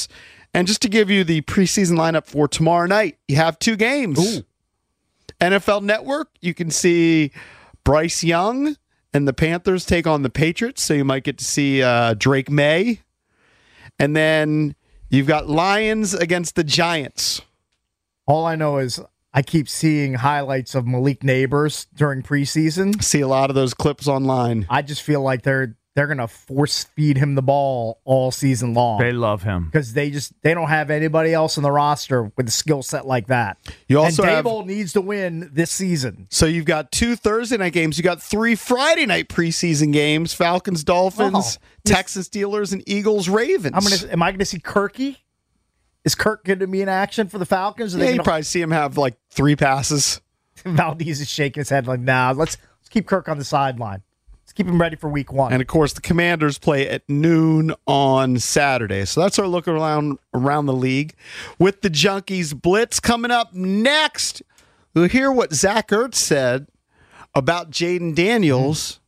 And just to give you the preseason lineup for tomorrow night, you have two games. Ooh. N F L Network, you can see Bryce Young and the Panthers take on the Patriots, so you might get to see uh, Drake May. And then you've got Lions against the Giants. All I know is I keep seeing highlights of Malik Neighbors during preseason. See a lot of those clips online. I just feel like they're they're gonna force feed him the ball all season long. They love him because they just they don't have anybody else in the roster with a skill set like that. You also and have, Dable needs to win this season. So you've got two Thursday night games. You got three Friday night preseason games: Falcons, Dolphins, oh, Texans, Steelers, and Eagles, Ravens. I'm gonna. Am I going to see Kirky? Is Kirk going to be in action for the Falcons? Yeah, you gonna... probably see him have like three passes. Valdez is shaking his head like, nah, let's, let's keep Kirk on the sideline. Let's keep him ready for week one. And, of course, the Commanders play at noon on Saturday. So that's our look around, around the league. With the Junkies Blitz coming up next, we'll hear what Zach Ertz said about Jaden Daniels. Mm-hmm.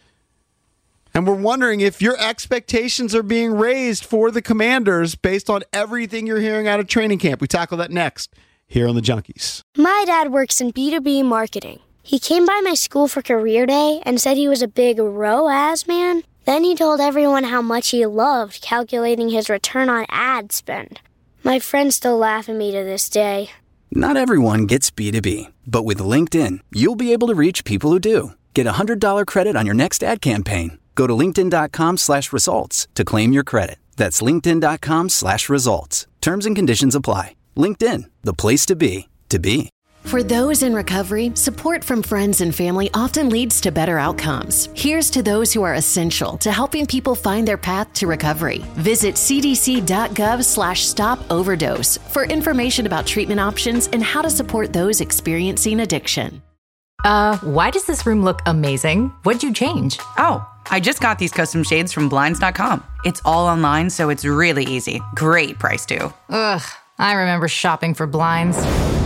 And we're wondering if your expectations are being raised for the Commanders based on everything you're hearing out of training camp. We tackle that next here on the Junkies. My dad works in B two B marketing. He came by my school for career day and said he was a big R O A S man. Then he told everyone how much he loved calculating his return on ad spend. My friends still laugh at me to this day. Not everyone gets B two B, but with LinkedIn, you'll be able to reach people who do. Get a one hundred dollars credit on your next ad campaign. Go to linkedin.com slash results to claim your credit. That's linkedin.com slash results. Terms and conditions apply. LinkedIn, the place to be, to be. For those in recovery, support from friends and family often leads to better outcomes. Here's to those who are essential to helping people find their path to recovery. Visit cdc.gov slash stop overdose for information about treatment options and how to support those experiencing addiction. Uh, why does this room look amazing? What'd you change? Oh, I just got these custom shades from Blinds dot com. It's all online, so it's really easy. Great price, too. Ugh, I remember shopping for blinds.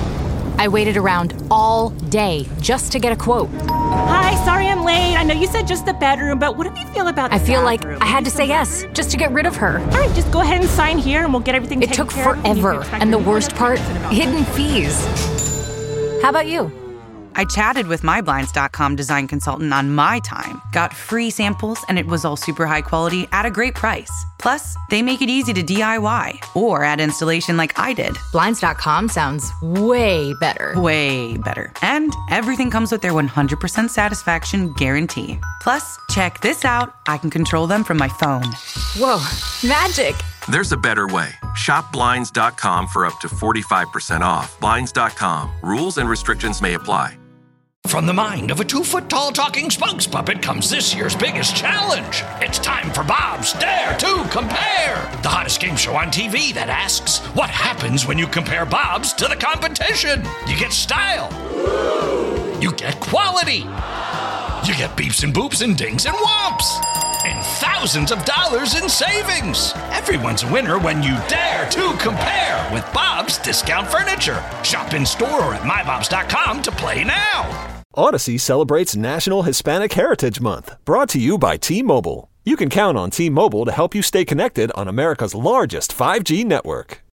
I waited around all day just to get a quote. Hi, sorry I'm late. I know you said just the bedroom, but what do you feel about the I feel bathroom? like I had to say yes, just to get rid of her. All right, just go ahead and sign here and we'll get everything It taken took care of. forever, and the worst part, hidden fees. How about you? I chatted with my Blinds dot com design consultant on my time, got free samples, and it was all super high quality at a great price. Plus, they make it easy to D I Y or add installation like I did. Blinds dot com sounds way better. Way better. And everything comes with their one hundred percent satisfaction guarantee. Plus, check this out. I can control them from my phone. Whoa, magic. There's a better way. Shop Blinds dot com for up to forty-five percent off. Blinds dot com. Rules and restrictions may apply. From the mind of a two-foot-tall talking spunks puppet comes this year's biggest challenge. It's time for Bob's Dare to Compare, the hottest game show on T V that asks, what happens when you compare Bob's to the competition? You get style. You get quality. You get beeps and boops and dings and whomps. And thousands of dollars in savings. Everyone's a winner when you dare to compare with Bob's Discount Furniture. Shop in store or at my bobs dot com to play now. Odyssey celebrates National Hispanic Heritage Month, brought to you by T-Mobile. You can count on T-Mobile to help you stay connected on America's largest five G network.